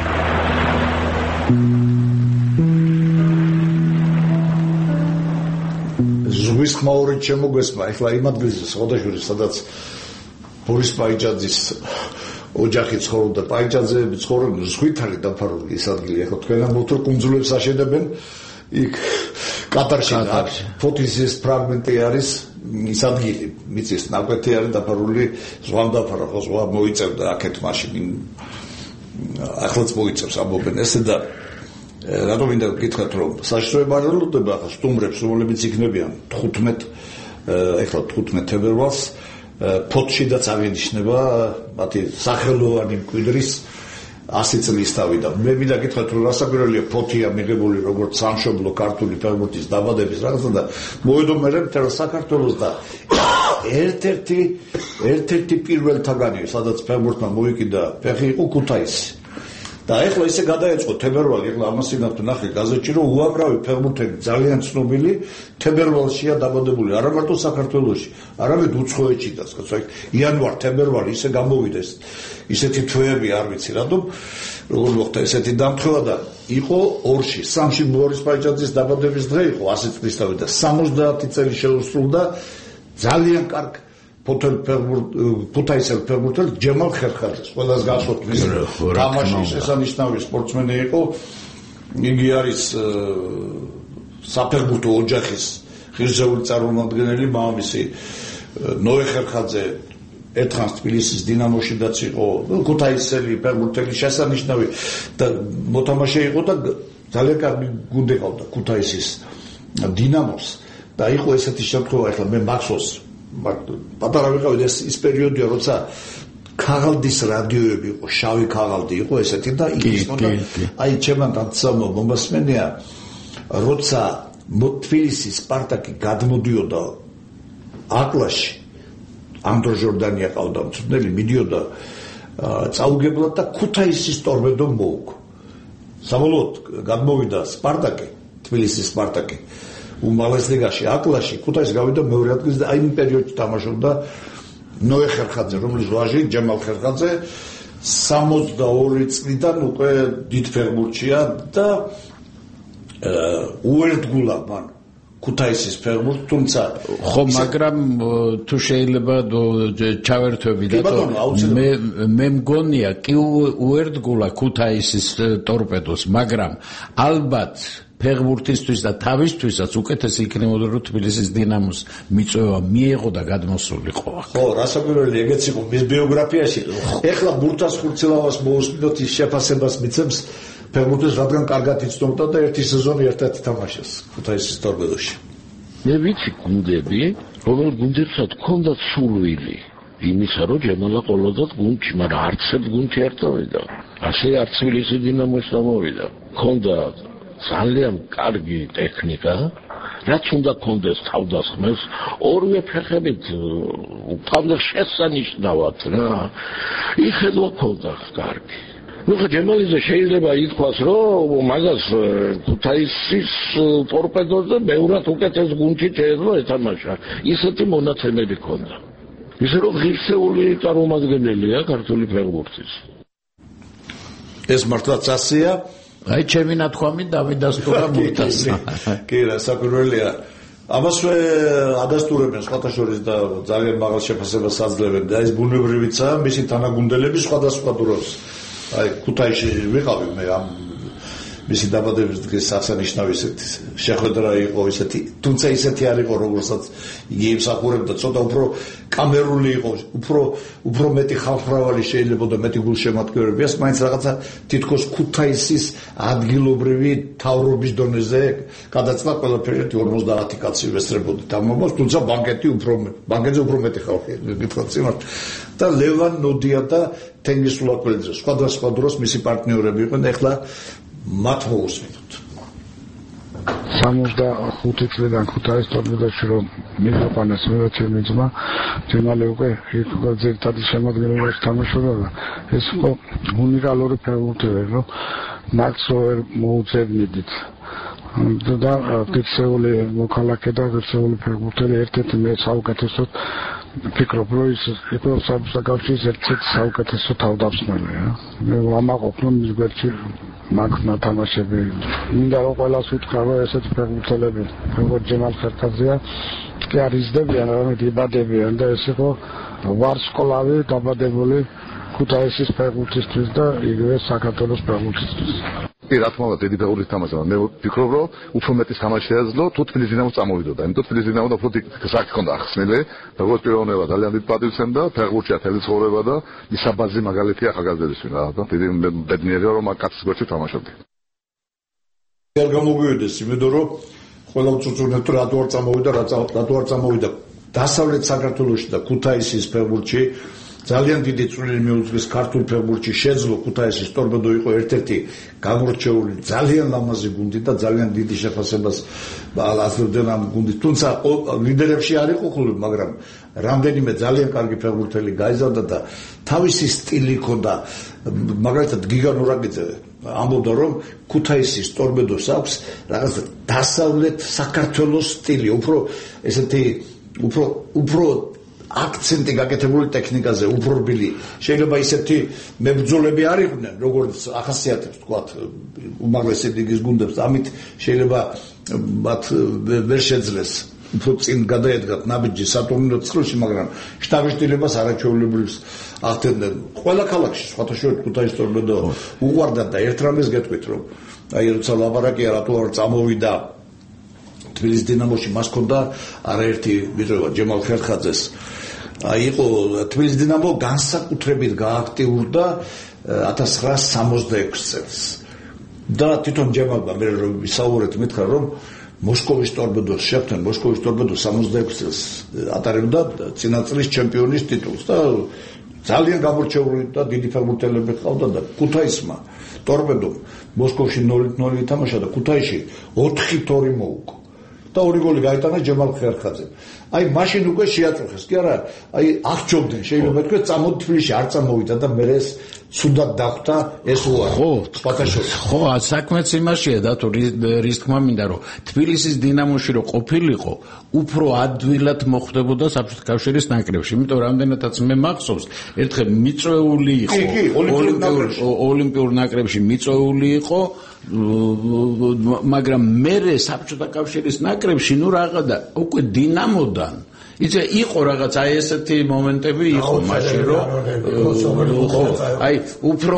ზღვის ხმაური შემოგვესმა ეხლა იმ ადგილზე სხოდაშური სადაც ბორის პაიჭაძის ოჯახი ცხოვრობდა პაიჭაძე ცხოვრობდა ზღვით არის დაფარული ეს ადგილი ეხლა თქვენ ამბობთ რომ კუნძულებს აშენებენ იქ კატარში ფოტოს ეს ფრაგმენტი არის ის ადგილი მიწის ნაკვეთი არის დაფარული ზღვამ დაფარა ხო ზღვა მოიწევდა აქეთ მაშინ ახლაც მოიწევს ამბობენ ესე და რატომ მინდა გითხრათ რომ საშუალება არ ელოდება ახლა სტუმრებს რომლებიც იქნებიან თხუთმეტ ეხლა თხუთმეტ თებერვალს ფოტოშიდაც აღინიშნება მათი სახელოვანი მკვიდრის ასი წლის თავი და მე მინდა გითხრათ რომ რასაკვირველია ფოტოა მიღებული როგორც სამშობლო ქართული ფეხბურთის დაბადების რაღაცა და მოედომერე მთელ საქართველოს და ერთ-ერთი ერთ-ერთი პირველთაგანია სადაც ფეხბურთმა მოიკიდა ფეხი იყო ქუთაისი და ეხლა ისე გადაეწყო თებერვალი ეხლა ამასინათ ნახე გაზეთში რომ უამრავი ფეხბურთელი ძალიან ცნობილი თებერვალშია დაბადებული არა მარტო საქართველოში არამედ უცხოეთშიც კაცო იანვარ თებერვალი ისე გამოვიდა ისეთი თვეები არ ვიცი რატომ როგორ მოხდა ესეთი დამთხევა და იყო ორში სამში ბორის პაიჭაძის დაბადების დღე იყო ასი წლის თავი და სამოცდაათი წელი შეუსრულდა ძალიან კარგ ფოთელ ფეხბურთელ ფეხბურთელ ჯემალ ხერხაძეს ყველას გასვოთ მის თამაშის შესანიშნავი სპორტსმენი იყო იგი არის საფეხბურთო ოჯახის ღირსეული წარმომადგენელი მამამისი ნოე ხერხაძე ერთხანს თბილისის დინამოშიდაც იყო ქუთაისელი ფეხბურთელი შესანიშნავი და მოთამაშე იყო და ძალიან კარგი გუნდი ყავდა ქუთაისის დინამოს და იყო ესეთი შემთხვევა, ახლა მე მახსოვს, პატარა ვიყავი ეს ის პერიოდია, როცა ქაღალდის რადიოები იყო, შავი ქაღალდი იყო ესეთი და იქნოდა აი ჩემთან დამცამო მომასმენია, როცა თბილისის სპარტაკი გადმოდიოდა აკლაში, ანდრო ჟორდანია ყავდა მწვრთნელი, მიდიოდა წაუგებლად და ქუთაისის ტორპედომ მოუგო. საბოლოოდ გადმოვიდა სპარტაკი, თბილისის სპარტაკი უმაღლეს ლიგაში, აკლაში, ქუთაის გავიდა მეორე ადგილზე და აი იმ პერიოდში თამაშობდა ნოე ხერხაძე, რომლის ვაჟი ჯემალ ხერხაძე სამოცდაორი წლიდან უკვე დიდ ფეხბურთშია და უერთგულა მან ქუთაისის ფეხბურთს, თუმცა ხო, მაგრამ თუ შეიძლება ჩავერთვები და მე მე მგონია კი უერთგულა ქუთაისის ტორპედოს, მაგრამ ალბათ ფეხბურთისთვის და თავისთვისაც უკეთესი იქნებოდა რომ თბილისის დინამოს მიწვევა მიეღო და გადმოსულიყო. ხო, რასაკვირველი ეგეც იყო მის ბიოგრაფიაში. ეხლა ბურთას ხურცილავას მოусმინოთ ის შეფასებას მიცემს ფეხბურთის, რადგან კარგად იცნობდა და ერთი სეზონი ერთად თამაშეს ქუთაისის ტორპედოში. მე ვიცი გუნდები, რომელ გუნდებსაც ჰქონდათ სურვილი იმისა, რომ ჯემალა ყოლოდათ გუნდში, მაგრამ არც ერთ გუნდში არ წავიდა. ასე არც თბილისის დინამოს წამოვიდა. ჰქონდა ძალიან კარგი ტექნიკა, რაც უნდა ჰქონდეს თავდასხმებს, ორივე ფეხებით უკავდა შესანიშნავად რა. იხედვა ჰქონდა კარგი. ნუ ჯემალიზე შეიძლება ითქვას, რომ მაგას ქუთაისის ტორპედოზე ბევრად უკეთეს გუნდში შეეძლო ეთამაშა. ისეთი მონაცემები ჰქონდა. ისე რომ ღირსეული წარმომადგენელია ქართული ფეხბურთის. ეს მართლაც ასეა. აი ჩემი ნათქვამი დავიდასტურა ბურთას. კი, რასაკვირველია. ამასვე ადასტურებენ სხვათა შორის და ძალიან მაღალ შეფასებას აძლევენ და ეს ბუნებრივიცაა, მისი თანაგუნდელები სხვადასხვა დროს. აი ქუთაისში ვიყავი მე ამ მისი დაბადების დღის აღსანიშნავი ისეთი შეხვედრა იყო ისეთი, თუმცა ისეთი არ იყო როგორცაც იგი იმსახურებდა, ცოტა უფრო კამერული იყო, უფრო უფრო მეტი ხალხმრავალი შეიძლება და მეტი გულშემატკივრებია, მაინც რაღაცა თითქოს ქუთაისის ადგილობრივი თავრობის დონეზე გადაწყვეტა ყველაფერი ორმოცდაათი კაცი ვესწრებოდით ამ მომოს, თუმცა ბანკეტი უფრო ბანკეტზე უფრო მეტი ხალხი გითხრათ სიმართლე და ლევან ნოდია და თენგიზ სულაკველიძე სხვადასხვა დროს მისი პარტნიორები იყვნენ, ეხლა მათ მოусმინოთ. სამოცდახუთი წლიდან ქუთაის ტორპედოში რომ მიღებანეს მე ჩემი ძმა, ჯემალე უკვე იქ ძირითადი შემადგენლობაში თამაშობდა და ეს იყო უნიკალური ფეხბურთი, რომ მათს ვერ მოუწევდით. და ფიქსეული მოქალაქე და ფიქსეული ფეხბურთელი ერთ-ერთი მე საუკეთესოდ ფიქრობ, რომ ის იყო საკავშირის ერთ-ერთი საუკეთესო თავდამსხმელია. მე ვამაყობ, რომ მის გვერდში მაგნა თამაშები. მინდა რომ ყველას უთხრა, რომ ესეთი ფეხბურთელები, როგორც ჯემალ ხერხაძეა, კი არ იზრდებიან, არამედ იბადებიან და ეს იყო ვარსკვლავი დაბადებული ქუთაისის ფეხბურთისთვის და იგივე საქართველოს ფეხბურთისთვის. კი, რა თქმა უნდა, დიდი ფეხბურთის თამაშია. მე ვფიქრობ, რომ უფრო მეტი თამაში შეეძლო, თუ თბილისის დინამოს წამოვიდოდა. იმიტომ თბილისის დინამო უფრო საკ ჰქონდა ახსნილი, როგორც პიროვნება ძალიან დიდ პატივს ემდა, ფეხბურთია თელი ცხოვრება და ისაბაძე მაგალითია ახალგაზრდისთვის რა. და დიდი ბედნიერია, რომ აქ კაცის გვერდში თამაშობდი. არ გამოგვივიდეს, იმიტომ რომ ყველა უწუწუნებთ რატო არ წამოვიდა, რატო არ წამოვიდა დასავლეთ საქართველოში და ქუთაისის ფეხბურთში ძალიან დიდი წვლილი მიუძღვის ქართულ ფეხბურთში, შეძლო ქუთაისის ტორპედო იყო ერთ-ერთი გამორჩეული ძალიან ლამაზი გუნდი და ძალიან დიდი შეფასებას აძლევდნენ ამ გუნდის. თუმცა ლიდერებში არ იყო ხული, მაგრამ რამდენიმე ძალიან კარგი ფეხბურთელი გაიზარდა და თავისი სტილი ჰქონდა. მაგალითად გიგა ნურაკიძე ამბობდა, რომ ქუთაისის ტორპედოს აქვს რაღაც დასავლეთ საქართველოს სტილი, უფრო ესეთი უფრო უფრო აქცენტი გაკეთებული ტექნიკაზე, უფრო რბილი. შეიძლება ისეთი მებრძოლები არ იყვნენ, როგორც ახასიათებს თქვათ უმაღლესი ლიგის გუნდებს, ამით შეიძლება მათ ვერ შეძლეს უფრო წინ გადაედგათ ნაბიჯი სატურნირო ცხრილში, მაგრამ შტაბ-შტილებას არაჩვეულებრივს ახდენდნენ. ყველა ქალაქში, სხვათა შორის ქუთაისის ტორპედო უყვარდათ და ერთ რამეს გეტყვით, რომ აი როცა ლაპარაკია რატო არ წამოვიდა თბილისის დინამოში, მას ჰქონდა არაერთი მიწვევა ჯემალ ხერხაძეს. იყო თბილისის დინამო განსაკუთრებით გააქტიურდა ათას ცხრაასი სამოცდაექვსი წელს და თვითონ ჯემალმა მე რომ ვისაუბრეთ მითხრა, რომ მოსკოვის ტორპედოს შეფთან მოსკოვის ტორპედო სამოცდაექვსი წელს ატარებდა წინა წლის ჩემპიონის ტიტულს და ძალიან გამორჩეული და დიდი ფეხბურთელები ყავდა და ქუთაისმა ტორპედომ მოსკოვში ნოლით ნოლი ითამაშა და ქუთაისში ოთხი თორი მოუგო და ორი გოლი გაიტანა ჯემალ ხერხაძემ. აი მაშინ უკვე შეაწუხეს, კი არა, აი აღჭობდნენ, შეიძლება თქვა წამოდი თბილისში არ წამოვიდა და მე ეს სუდად დახვდა ეს უარი. ხო, სპარტაშოვი. ხო, საქმეც იმაშია და თუ რის თქმა მინდა რომ თბილისის დინამოში რო ყოფილიყო, უფრო ადვილად მოხვდებოდა საბჭოთა კავშირის ნაკრებში, იმიტომ რამდენადაც მე მახსოვს, ერთხელ მიწვეული იყო ოლიმპიურ ნაკრებში მიწვეული იყო მაგრამ მერე საბჭოთა კავშირის ნაკრებში ნუ რაღა და უკვე დინამოდან იცი იყო რაღაც აი ესეთი მომენტები იყო მაშინ რომ აი უფრო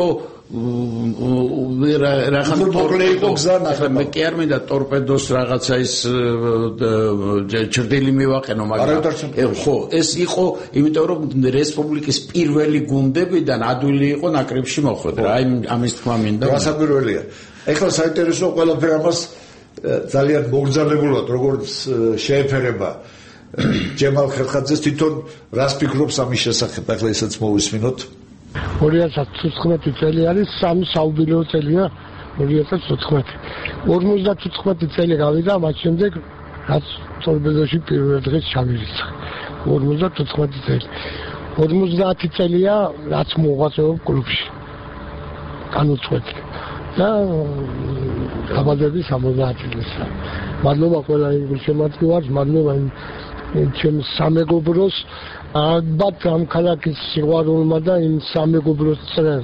რაღაც პოპულარიყო გზა ნახე მე კი არ მინდა ტორპედოს რაღაცა ის ჭრდილი მივაყენო მაგრამ ხო ეს იყო იმიტომ რომ რესპუბლიკის პირველი გუნდებიდან ადვილი იყო ნაკრებში მოხვედრა აი ამის თქმა მინდა გასაკვირველია ეხლა საინტერესო ყველაფერ ამას ძალიან მოგზაურებულად როგორც შეეფერება ჯემალ ხერხაძეს თვითონ რას ფიქრობს ამის შესახებ ახლა ისაც მოვისმინოთ ორი ათას ცხრამეტი წელი არის სამი საუბილეო წელია ორი ათას ცხრამეტი ორმოცდათოთხმეტი წელი გავიდა მათ შემდეგ რაც ტორპედოში პირველ დღეს ჩავირიცხა ორმოცდათოთხმეტი წელი ორმოცდაათი წელია რაც მოღვაწეობ კლუბში განუწყვეტ და დაბადების სამოცდაათი წელს მადლობა ყველა იმ შემოწმებას მადლობა იმ ჩემ სამეგობროს ალბათ ამ ქალაქის სიყვარულმა და იმ სამეგობროს წრემ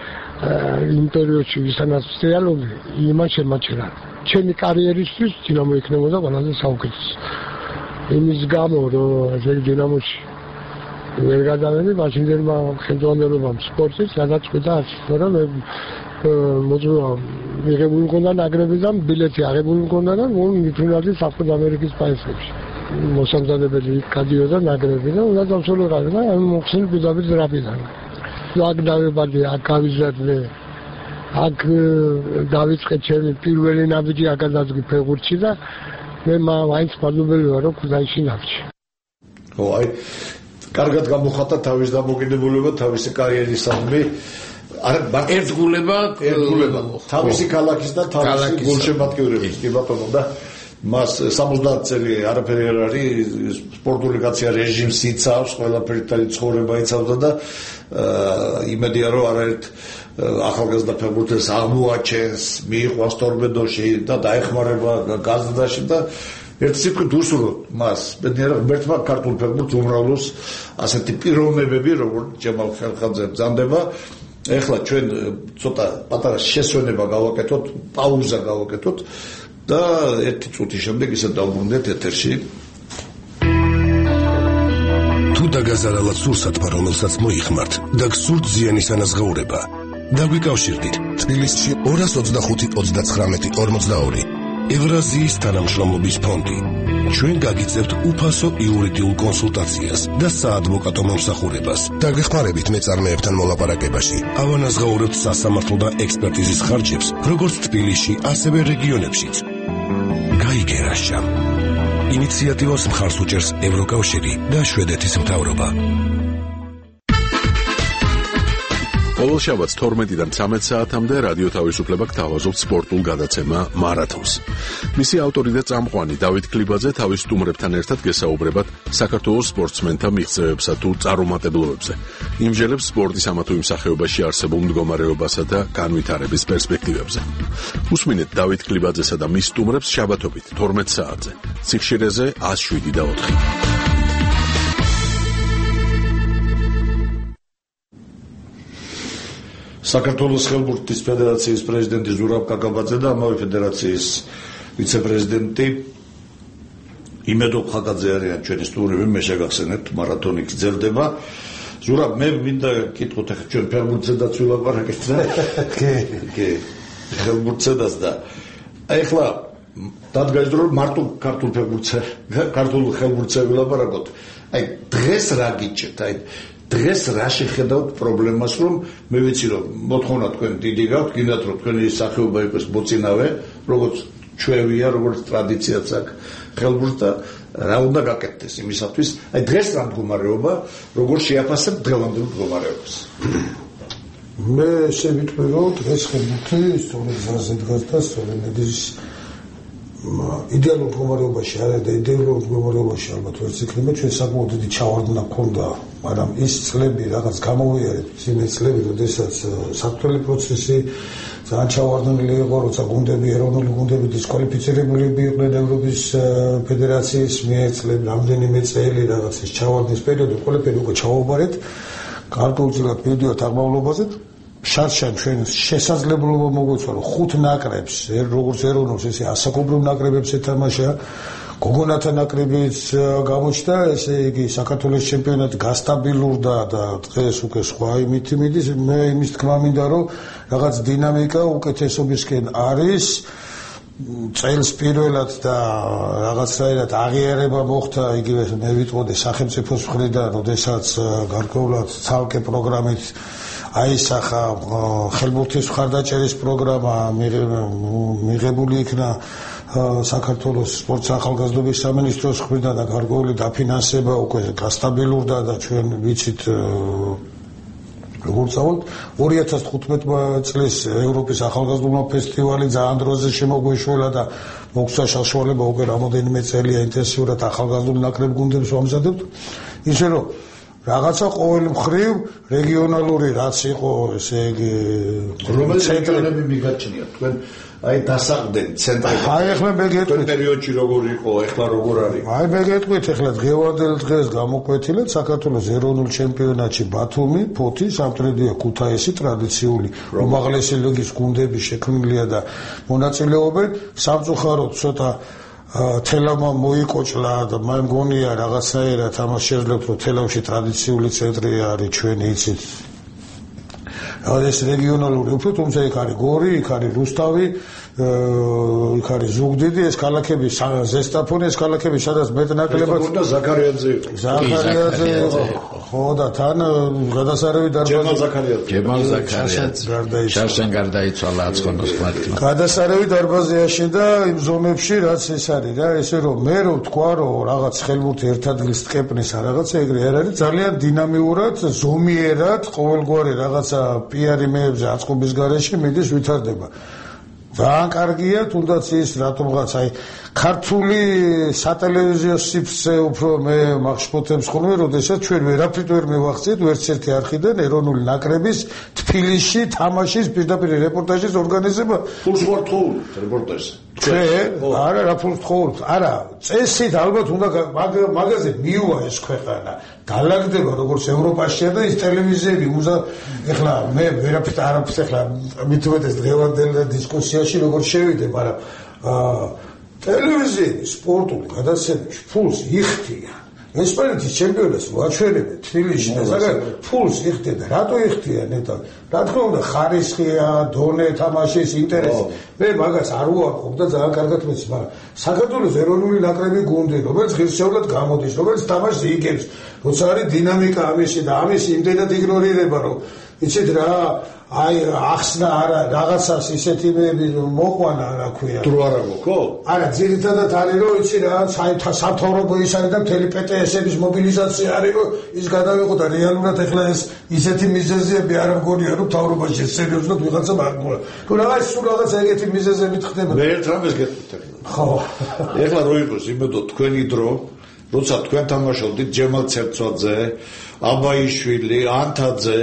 იმ პერიოდში ვისანაც რეალური იმას შემაჩერა ჩემი კარიერისთვის დინამო იქნებოდა ყველაზე საუკეთესო იმის გამო რომ ეს დინამოში ვერ გადავედი მაშინდელმა ხელმძღვანელობამ სპორტის სადაც ხვდა რომ მოძრაობა მიღებული მქონდა ნაკრები და ბილეთი აღებული მქონდა და მიფრინავდი საფრთხე ამერიკის პაისებში მოსამზადებელი გადიოდა ნაკრები და უნდა დავსრულიყავი და მოხსნი გუდაბის დრაფიდან აქ დავებადი აქ გავიზარდე აქ დავიწყე ჩემი პირველი ნაბიჯი აქ გადავწყვი ფეხბურთში და მე მაინც მადლობელი ვარ რომ ქუთაისში ნახჭი ხო აი კარგად გამოხატა თავის დამოკიდებულება თავისი კარიერისადმი არ ერთგულება ერთგულება თავისი ქალაქის და თავისი გულშემატკივრების კი ბატონო და მას სამოცდაათი წელი არაფერი არ არის სპორტული კაცია რეჟიმს იცავს ყველაფერი ცხოვრება იცავდა და იმედია რომ არაერთ ახალგაზრდა ფეხბურთელს აღმოაჩენს მიიყვანს ტორპედოში და დაეხმარება გაზრდაში და ერთ სიტყვით უსურვოთ მას ბედნიერად ღმერთმა ქართულ ფეხბურთს უმრავლოს ასეთი პიროვნებები როგორც ჯემალ ხერხაძე ბრძანდება ეხლა ჩვენ ცოტა პატარა შესვენება გავაკეთოთ პაუზა გავაკეთოთ და ერთი წუთი შემდეგ ისე დავბრუნდეთ ეთერში თუ დაგაზარალად სურსათმა რომელსაც მოიხმართ და გსურთ ზიანის ანაზღაურება დაგვიკავშირდით თბილისში ორას ოცდახუთი ოცდაცხრამეტი ორმოცდაორი ევრაზიის თანამშრომლობის ფონდი ჩვენ გაგიწევთ უფასო იურიდიულ კონსულტაციას და საადვოკატო მომსახურებას დაგეხმარებით მეწარმეებთან მოლაპარაკებაში ავანაზღაურებთ სასამართლო და ექსპერტიზის ხარჯებს როგორც თბილისში ასევე რეგიონებშიც გაიგერაშა ინიციატივას მხარს უჭერს ევროკავშირი და შვედეთის მთავრობა ყოველ შაბათს თორმეტიდან ცამეტ საათამდე რადიო თავისუფლება გთავაზობთ სპორტულ გადაცემა მარათონს. მისი ავტორი და წამყვანი დავით კლიბაძე თავის სტუმრებთან ერთად გესაუბრებათ საქართველოს სპორტსმენთა მიღწევებსა თუ წარუმატებლობებზე. იმჟელებს სპორტის ამა თუ იმ სახეობაში არსებულ მდგომარეობასა და განვითარების პერსპექტივებზე. უსმინეთ დავით კლიბაძესა და მის სტუმრებს შაბათობით თორმეტ საათზე. სიხშირეზე ათს შვიდი და ოთხი. საქართველოს ხელბურთის ფედერაციის პრეზიდენტი ზურაბ კაკაბაძე და ამავე ფედერაციის ვიცე-პრეზიდენტი იმედო ხაკაძე არიან ჩვენი სტუმრები მე შეგახსენებთ მარათონი გრძელდება ზურაბ მე მინდა კითხოთ ახლა ჩვენ ფეხბურთზედაც ვილაპარაკეთ და კი კი ხელბურთზედაც და ახლა დადგეს რომ მარტო ქართულ ფეხბურთზე ქართულ ხელბურთზე ვილაპარაკოთ აი დღეს რა გიჭირთ აი დღეს რა შეხედავთ პრობლემას რომ მე ვიცი რომ მოთხოვნა თქვენ დიდი გაქვთ გინდათ რომ თქვენი სახეობა იყოს ბოცინავე როგორც ჩვევია როგორც ტრადიციაც აქვს ხელბურთს და რა უნდა გაკეთდეს იმისათვის აი დღეს რა მდგომარეობა როგორ შეაფასებ დღევანდელ მდგომარეობას მე შევიტყვი რომ დღეს ხელბურთი სწორედ გზაზე დგას და სწორედ მედის იდეალურ მდგომარეობაში არის და იდეალურ მდგომარეობაში ალბათ ვერც იქნება ჩვენ საკმაოდ დიდი ჩავარდნა გქონდა მაგრამ ის წლები რაღაც გამოვიარეთ ძიმე წლები როდესაც საფრთხელი პროცესი ძალიან ჩავარდნილი იყო როცა გუნდები ეროვნული გუნდები დისკვალიფიცირებულები იყვნენ ევროპის ფედერაციის მიერ წლები რამდენიმე წელი რაღაც ის ჩავარდნის პერიოდი ყველაფერი უკვე ჩავაბარეთ გარკვეულწილად მივდივართ აღმავლობაზე შარშან ჩვენ შესაძლებლობა მოგვეცვა რომ ხუთ ნაკრებს როგორც ეროვნულს ესე ასაკობრივ ნაკრებებს ეთამაშა გოგონათა ნაკრებიც გამოჩნდა ესე იგი საქართველოს ჩემპიონატი გასტაბილურდა და დღეს უკვე სხვა იმითი მიდის მე იმის თქმა მინდა რომ რაღაც დინამიკა უკეთესობისკენ არის წელს პირველად და რაღაცნაირად აღიარება მოხდა იგივე მე ვიტყოდი სახელმწიფოს მხრიდან როდესაც გარკვეულად ცალკე პროგრამით აისახა ხელბურთის მხარდაჭერის პროგრამა მიღებული იქნა საქართველოს სპორტს ახალგაზრდობის სამინისტროს მხრიდან და გარკვეული დაფინანსება უკვე გასტაბილურდა და ჩვენ ვიცით როგორც ავთ ორი ათას თხუთმეტ წლის ევროპის ახალგაზრდულმა ფესტივალი ძალიან დროზე შემოგვეშველა და მოგვცა საშუალება უკვე რამოდენიმე წელია ინტენსიურად ახალგაზრდულ ნაკრებ გუნდებს ვამზადებთ ისე რომ რაღაცა ყოველ მხრივ რეგიონალური რაც იყო ესე იგი რომელი რეგიონები მიგაჩნიათ თქვენ აი დასაყრდენ ცენტრები აი ახლა მე გეტყვით პერიოდში როგორ იყო ახლა როგორ არის აი მე გეტყვით ახლა დღევანდელ დღეს გამოკვეთილად საქართველოს ეროვნულ ჩემპიონატში ბათუმი ფოთი სამტრედია ქუთაისი ტრადიციული უმაღლესი ლიგის გუნდები შექმნილია და მონაწილეობენ სამწუხაროდ ცოტა თელავმა მოიკოჭლა და მე მგონია რაღაცნაირად ამას შეძლებს რომ თელავში ტრადიციული ცენტრი არის ჩვენი იცით ეს რეგიონალური უფრო თუმცა იქ არის გორი იქ არის რუსთავი იქ არის ზუგდიდი ეს ქალაქები ზესტაფონი ეს ქალაქები სადაც მეტნაკლებად და ზაქარიაძე იყო ზაქარიაძე იყო ხო და თან გადასარევი დარბაზი ჯემალ ზაქარიაძე ჯემალ ზაქარიაძე შარშან გარდაიცვალა აცხონოს მართლა გადასარევი დარბაზი აშენდა იმ ზონებში რაც ეს არის რა ესე რომ მე რო თქვა რომ რაღაც ხელბურთი ერთ ადგილს ტკეპნის არ რაღაცა ეგრე არ არის ძალიან დინამიურად ზომიერად ყოველგვარი რაღაცა პიარიმეებზე აწყობის გარეშე მიდის ვითარდება ძალიან კარგია თუნდაც ის რატომღაც აი ქართული სატელევიზიო სიფრთხილე უფრო მე მახშფოთებს ხოლმე როდესაც ჩვენ ვერაფრით ვერ მივახციეთ ვერც ერთი არხიდან ეროვნული ნაკრების თბილისში თამაშის პირდაპირ რეპორტაჟის ორგანიზება ფულს ვართხოულ რეპორტაჟს ჩვენ არა რა ფულს ვართხოულ არა წესით ალბათ უნდა მაგაზე მიუვა ეს ქვეყანა გალაგდება როგორც ევროპაშია და ის ტელევიზიები უნდა ეხლა მე ვერაფრით არაფერს ეხლა მით უმეტეს დღევანდელ დისკუსიაში როგორ შევიდე მაგრამ აა ტელევიზიები სპორტულ გადაცემებში ფულს იხდიან ესპანეთის ჩემპიონატს ვაჩვენებთ თბილისში და ზოგადად ფულს იხდიან რატო იხდიან ნეტა რა თქმა უნდა ხარისხია დონე თამაშის ინტერესი მე მაგას არ უარყოფ და ძალიან კარგად ვიცი მაგრამ საქართველოს ეროვნული ნაკრები გუნდი რომელიც ღირსეულად გამოდის რომელიც თამაშს იგებს როცა არის დინამიკა ამისი და ამის იმდენად იგნორირება რომ იცით რა აი ახსნა არა რაღაცას ისეთი მეები მოყვანა რა ქვია დრო არ აქვს ხო არა ძირითადად არის რომ იცი რა სამთავრობო ის არის და მთელი პეტეესების მობილიზაცია არის რომ ის გადავიყო და რეალურად ახლა ეს ისეთი მიზეზები არ მგონია რომ თავრობაში სერიოზულად ვიღაცა მაგმოა თუ რაღაც სულ რაღაც ეგეთი მიზეზებით ხდება მე ერთ რამეს გეტყვით ხო ახლა რო იყოს იმედო თქვენი დრო როცა თქვენ თამაშობდით ჯემალ ცერცვაძე აბაიშვილი ანთაძე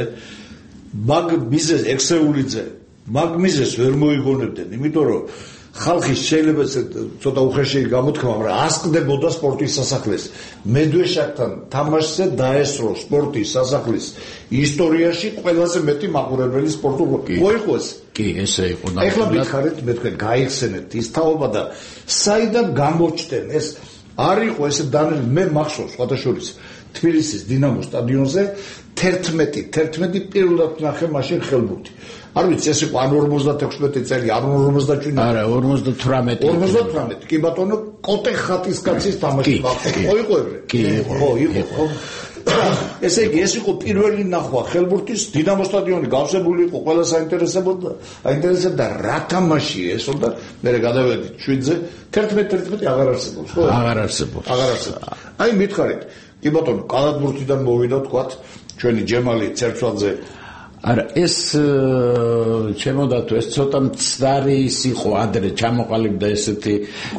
მაგ მიზეს ექსეულიძე მაგ მიზეს ვერ მოიგონებდნენ იმიტომ რომ ხალხი შეიძლება ცოტა უხეში გამოთქმა მაგრამ ასკდებოდა სპორტის სასახლეს მედვეშაკთან თამაშზე დაესრო სპორტის სასახლის ისტორიაში ყველაზე მეტი მაყურებელი სპორტულ მოიხოს კი ესე იყო ეხლა მითხარით მე თქვენ გაიხსენებთ ის თაობა და საიდან გამოჩნდნენ ეს არ იყო ესე დანელი მე მახსოვს სხვადასხვა თბილისის დინამოს სტადიონზე თერთმეტი თერთმეტი პირველად ნახე მაშინ ხელბურთი არ ვიცი ეს იყო ან ორმოცდათექვსმეტი წელი ან ორმოცდაშვიდი არა ორმოცდათვრამეტი ორმოცდათვრამეტი კი ბატონო კოტე ხატის კაცის თამაში ხო იყო ეგრე კი იყო ხო იყო ესე იგი ეს იყო პირველი ნახვა ხელბურთის დინამო სტადიონი გავსებული იყო ყველა საინტერესებოდა აინტერესებდა რა თამაშია ესო და მე გადავედით შვიდზე თერთმეტი თერთმეტი აღარ არსებობს ხო აღარ არსებობს აღარ არსებობს აი მითხარით კი ბატონო კალათბურთიდან მოვიდა თქვათ ჩვენი ჯემალი ცერცვალზე არა ეს ჩემოდა თუ ეს ცოტა მცდარი ის იყო ადრე ჩამოყალიბდა ესეთი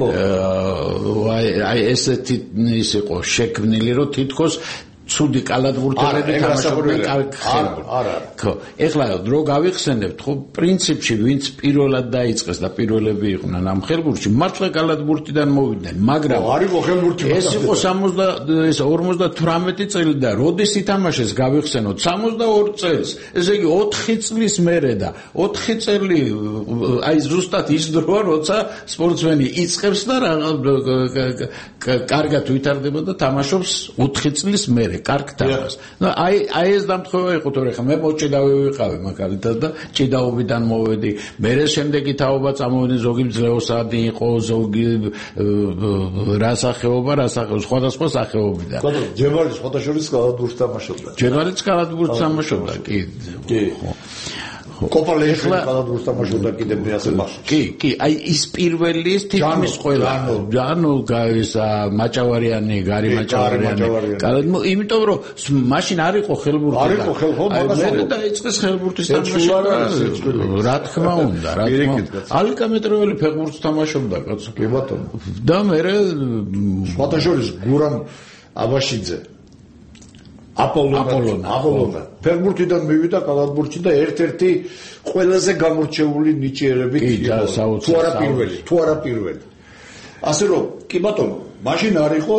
აი ესეთი ის იყო შექმნილი რომ თითქოს ცუდი კალათბურთელები თამაშობდნენ კარგ ხელბურთს. არა, ხო, ეხლა რო გავიხსენებთ, ხო, პრინციპში ვინც პირველად დაიწყეს და პირველები იყვნენ ამ ხელბურთში, მართლა კალათბურთიდან მოვიდნენ, მაგრამ არისო ხელბურთი ეს იყო ორმოცდათვრამეტი წელი და როდის ითამაშეს გავიხსენოთ სამოცდაორი წელს. ესე იგი ოთხი წლის მერე და ოთხი წელი აი ზუსტად ის დროა, როცა სპორტსმენი იწყებს და კარგად ვითარდება და თამაშობს ოთხი წლის მერე. კარგ თამაშს. ნუ აი აი ეს დამთხევა იყო თორე ხა მე მოჭიდავი ვიყავი მაგალითად და ჭიდაობიდან მოვედი. მერე შემდეგი თაობა წამოვედი ზოგი მძლეოსადი იყო, ზოგი რა სახეობა, რა სახეობა, სხვადასხვა სახეობიდან. ხო, ჯემალის ფოტოშორის კალათბურთს თამაშობდა. ჯემალის კალათბურთს თამაშობდა, კი. კი. კოპა ლეშლა კალათბურთს თამაშობდა კიდე მეასე ბავშვი. კი, კი, აი ის პირველი ის თითქმის ყველა. ჯანო გაისა მაჭავარიანი, გარი მაჭავარიანი. კალათბურთი, იმიტომ რომ მაშინ არ იყო ხელბურთი. არ იყო ხელბურთი, მაგას მე დაიწყეს ხელბურთის თამაში. რა თქმა უნდა, რა თქმა უნდა. ალიკამეტროველი ფეხბურთს თამაშობდა კაცო. კი ბატონო. და მე ფოტოშორის გურამ აბაშიძე აპოლონა აპოლონა ფეხბურთიდან მივიდა კალათბურთში და ერთ-ერთი ყველაზე გამორჩეული ნიჭიერებით იყო თუ არა პირველი თუ არა პირველი ასე რომ კი ბატონო მაშინ არ იყო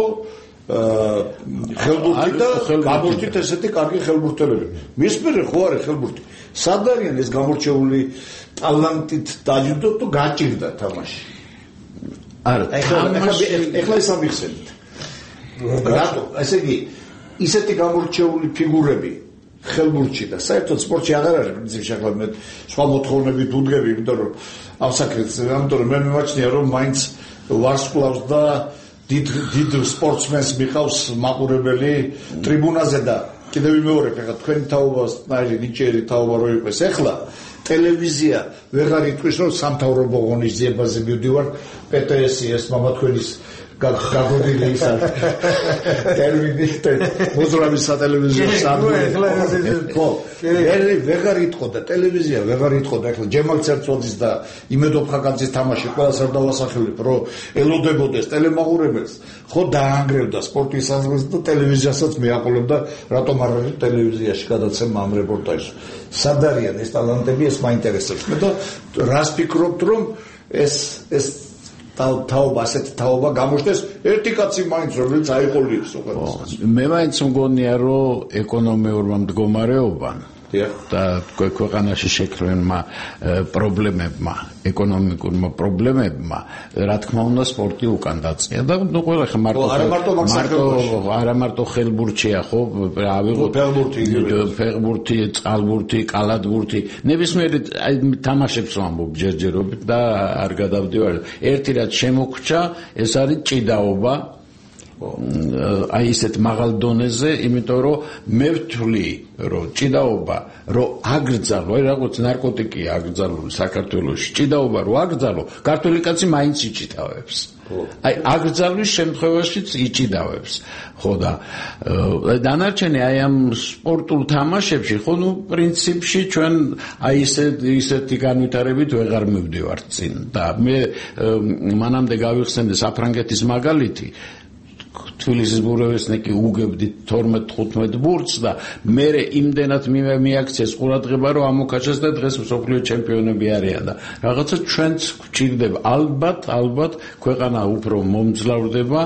ხელბურთი და გამორჩით ესეთი კარგი ხელბურთელები მის მერე ხო არის ხელბურთი სად არიან ეს გამორჩეული ტალანტით დაჯილდოთ თუ გაჭირდა თამაში არა ეხლა ეს ამიხსენით რატო ესე იგი ისეთი გამორჩეული ფიგურები ხელბურთში და საერთოდ სპორტში აღარ არის პრინციპში ახლა მე სხვა მოთხოვნებით უდგები იმიტომ რომ ამ საკითხს ამიტომ რომ მე მიმაჩნია რომ მაინც ვარსკვლავს და დიდ დიდ სპორტსმენს მიყავს მაყურებელი ტრიბუნაზე და კიდევ ვიმეორებ ახლა თქვენი თაობა ნაირი ნიჭიერი თაობა რო იყოს ეხლა ტელევიზია ვეღარ იტყვის რომ სამთავრობო ღონისძიებაზე მივდივარ პეტეესი ეს მამა თქვენის გაგოდილი ის არის ტერმინი მოზრავის სატელევიზიო სადგური ხო ერი ვეღარ იტყოდა ტელევიზია ვეღარ იტყოდა ახლა ჯემალ ცერცოძის და იმედო ხაკაძის თამაში ყველას არ დავასახელებ რომ ელოდებოდეს ტელემაყურებელს ხო დაანგრევდა სპორტის საზღვრებს და ტელევიზიასაც მეაყოლებდა რატომ არ არის ტელევიზიაში გადაცემა ამ რეპორტაჟს სად არიან ეს ტალანტები ეს მაინტერესებს მე და რას ფიქრობთ რომ ეს ეს თაობა ასეთი თაობა გამოჩნდეს ერთი კაცი მაინც რომელიც აიყოლიებს უყურებს მე მაინც მგონია რომ ეკონომიურმა მდგომარეობამ და ქვეყანაში შექმნილმა პრობლემებმა ეკონომიკურმა პრობლემებმა რა თქმა უნდა სპორტი უკან დაწია და ნუ ყველა ხა მარტო მარტო არა მარტო ხელბურთია ხო ავიღოთ ფეხბურთი წყალბურთი კალათბურთი ნებისმიერი თამაშებს ვამბობ ჯერჯერობით და არ გადავდივარ ერთი რაც შემოგჩა ეს არის ჭიდაობა აი ესეთ მაღალ დონეზე, იმიტომ რომ მე ვთვლი, რომ ჭიდაობა, რომ აგრძალო, აი რაღაც ნარკოტიკია აგრძალული საქართველოში, ჭიდაობა რომ აგრძალო, ქართული კაცი მაინც იჭიდავებს. აი აგრძალვის შემთხვევაშიც იჭიდავებს. ხო და დანარჩენი აი ამ სპორტულ თამაშებში, ხო ნუ პრინციპში ჩვენ აი ესეთ ისეთი განვითარებით ვეღარ მივდივართ წინ და მე მანამდე გავიხსენე საფრანგეთის მაგალითი თბილისის ბურევესნიკი უგებდი თორმეტ ხუთმეტ ბურთს და მე იმდენად მიაქციეს ყურადღება რომ ამოქაჩეს და დღეს მსოფლიო ჩემპიონები არიან და რაღაცა ჩვენც გვჭირდება ალბათ ალბათ ქვეყანა უფრო მომძლავრდება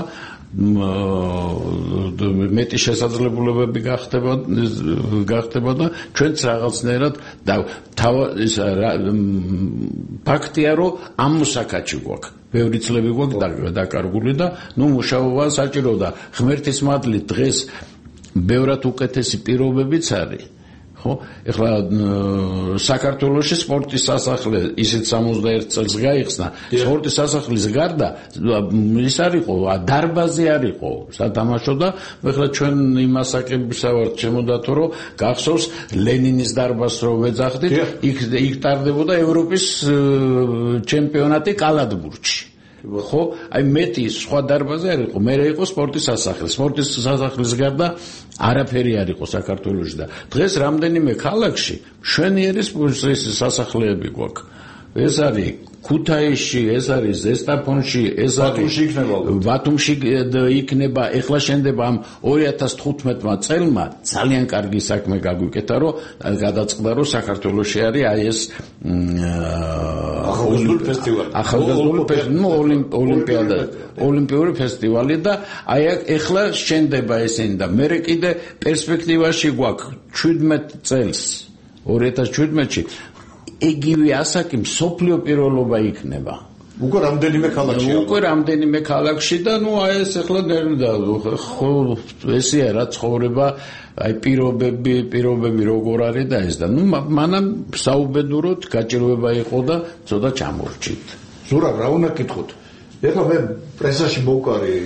მეტი შესაძლებლობები გახდება გახდება და ჩვენც რაღაცნაირად და ის ფაქტია რომ ამ მოსაკაჩი გვაქვს ბევრი წლები გვაქვს დაკარგული და ნუ მუშაობა საჭირო და ღმერთის მადლით დღეს ბევრად უკეთესი პირობებიც არის ხო ეხლა საქართველოში სპორტის სასახლე ისიც სამოცდაერთ წელს გაიხსნა სპორტის სასახლის გარდა ის არისო დარბაზი არისო სათამაშო და ეხლა ჩვენ იმასაკებისა ვართ შემოდათო რომ გახსოვს ლენინის დარბაზს რო ვეძახდით იქ იქ ტარდებოდა ევროპის ჩემპიონატი კალათბურთში ხო აი მეტი სხვა დარბაზი არ იყო მე იყო სპორტის სასახლე სპორტის სასახლის გარდა არაფერი არ იყო საქართველოში და დღეს რამდენიმე ქალაქში მშვენიერი სპორტის სასახლეები გვაქვს ეს არის ქუთაისში ეს არის ზესტაფონში ეს არის ბათუმში იქნება ეხლა შენდება ამ ორი ათას თხუთმეტმა წელმა ძალიან კარგი საქმე გაგვიკეთა რომ გადაწყდა რომ საქართველოში არის აი ეს ახალგაზრდული ფესტივალი ახალგაზრდული ფესტივალი ოლიმპიადა ოლიმპიური ფესტივალი და აი ეხლა შენდება ესენი და მე კიდე პერსპექტივაში გვაქვს შვიდმეტ წელს ორი ათას შვიდმეტში იგივე ასაკი მსოფლიო პირველობა იქნება. უკვე რამდენიმე ქალაქში. უკვე რამდენიმე ქალაქში და ნუ აი ეს ახლა და ხო ესეა რა ცხოვრება, აი პირობები, პირობები როგორ არის და ეს და ნუ მანამ საუბედუროდ გაჭირვება იყო და ცოტა ჩამორჩით. ზურაბ რა უნდა გითხოთ? ეხლა მე პრესაში მოვკარი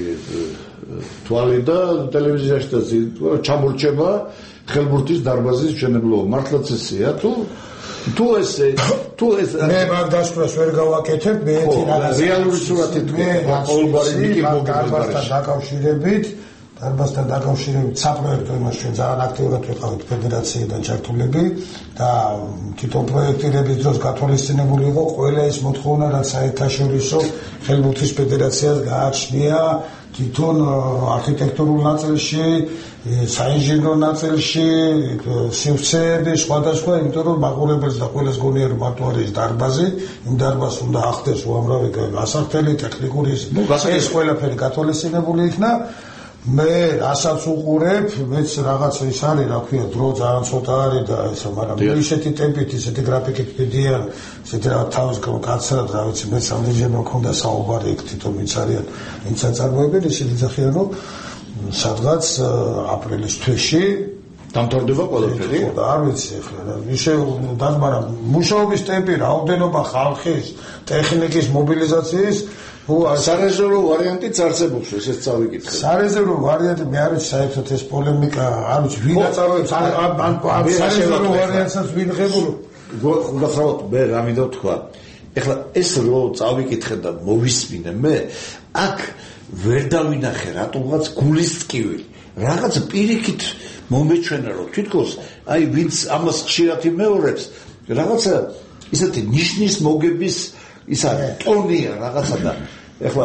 თვალი და ტელევიზიაში და ჩამორჩება ხელბურთის დარბაზის მშენებლობა. მართლაც ესეა თუ თუ ეს თუ ეს მე მაგ დასკვნას ვერ გავაკეთებ მე ერთი რაღაც რეალური სურათი თქვენ ყოველგვარი ნიკი დარბაზთან დაკავშირებით დარბაზთან დაკავშირებით საპროექტო იმას ჩვენ ძალიან აქტიურად ვიყავით ფედერაციიდან ჩართულები და თვითონ პროექტირების დროს გათვალისწინებული იყო ყველა ის მოთხოვნა რაც საერთაშორისო ხელბურთის ფედერაციას გააჩნია თვითონ არქიტექტურულ ნაწილში საინჟინრო ნაწილში სივრცეები სხვადასხვა იმიტომ რომ მაყურებელს და ყველას გონია რომ მარტო არის დარბაზი იმ დარბაზს უნდა ახდეს უამრავი გასართელი ტექნიკური ეს ყველაფერი გათვალისწინებული იქნა მე რასაც უყურებ მეც რაღაც ის არის რა ქვია დრო ძალიან ცოტა არის და ესა მაგრამ ისეთი ტემპით ისეთი გრაფიკით მიდიან ისეთი რა თავის კაცად რა ვიცი მე სამჯერადო მქონდა საუბარი იქ თვითონ ვინც არიან ვინც აწარმოებენ ისინი ძახიან რომ სადღაც აპრილის თვეში დამთავრდება ყველაფერი და არ ვიცი ახლა ისე და მაგრამ მუშაობის ტემპი რაოდენობა ხალხის ტექნიკის მობილიზაციის სარეზერვო ვარიანტიც არსებობს ესეც წავიკითხე. სარეზერვო ვარიანტი მე არ ვიცი საერთოდ ეს პოლემიკა არ ვიცი ვინ აწარმოებს ამ სარეზერვო ვარიანტსაც ვინ ღებულობ. გახლავთ მე რა მინდა თქვა. ეხლა ეს რო წავიკითხე და მოვისმინე მე აქ ვერ დავინახე რატომღაც გულის ტკივილი. რაღაც პირიქით მომეჩვენა რომ თვითონ აი ვინც ამას ხშირად იმეორებს რაღაცა ისეთი ნიშნის მოგების ის არის ტონია რაღაცა და ეხლა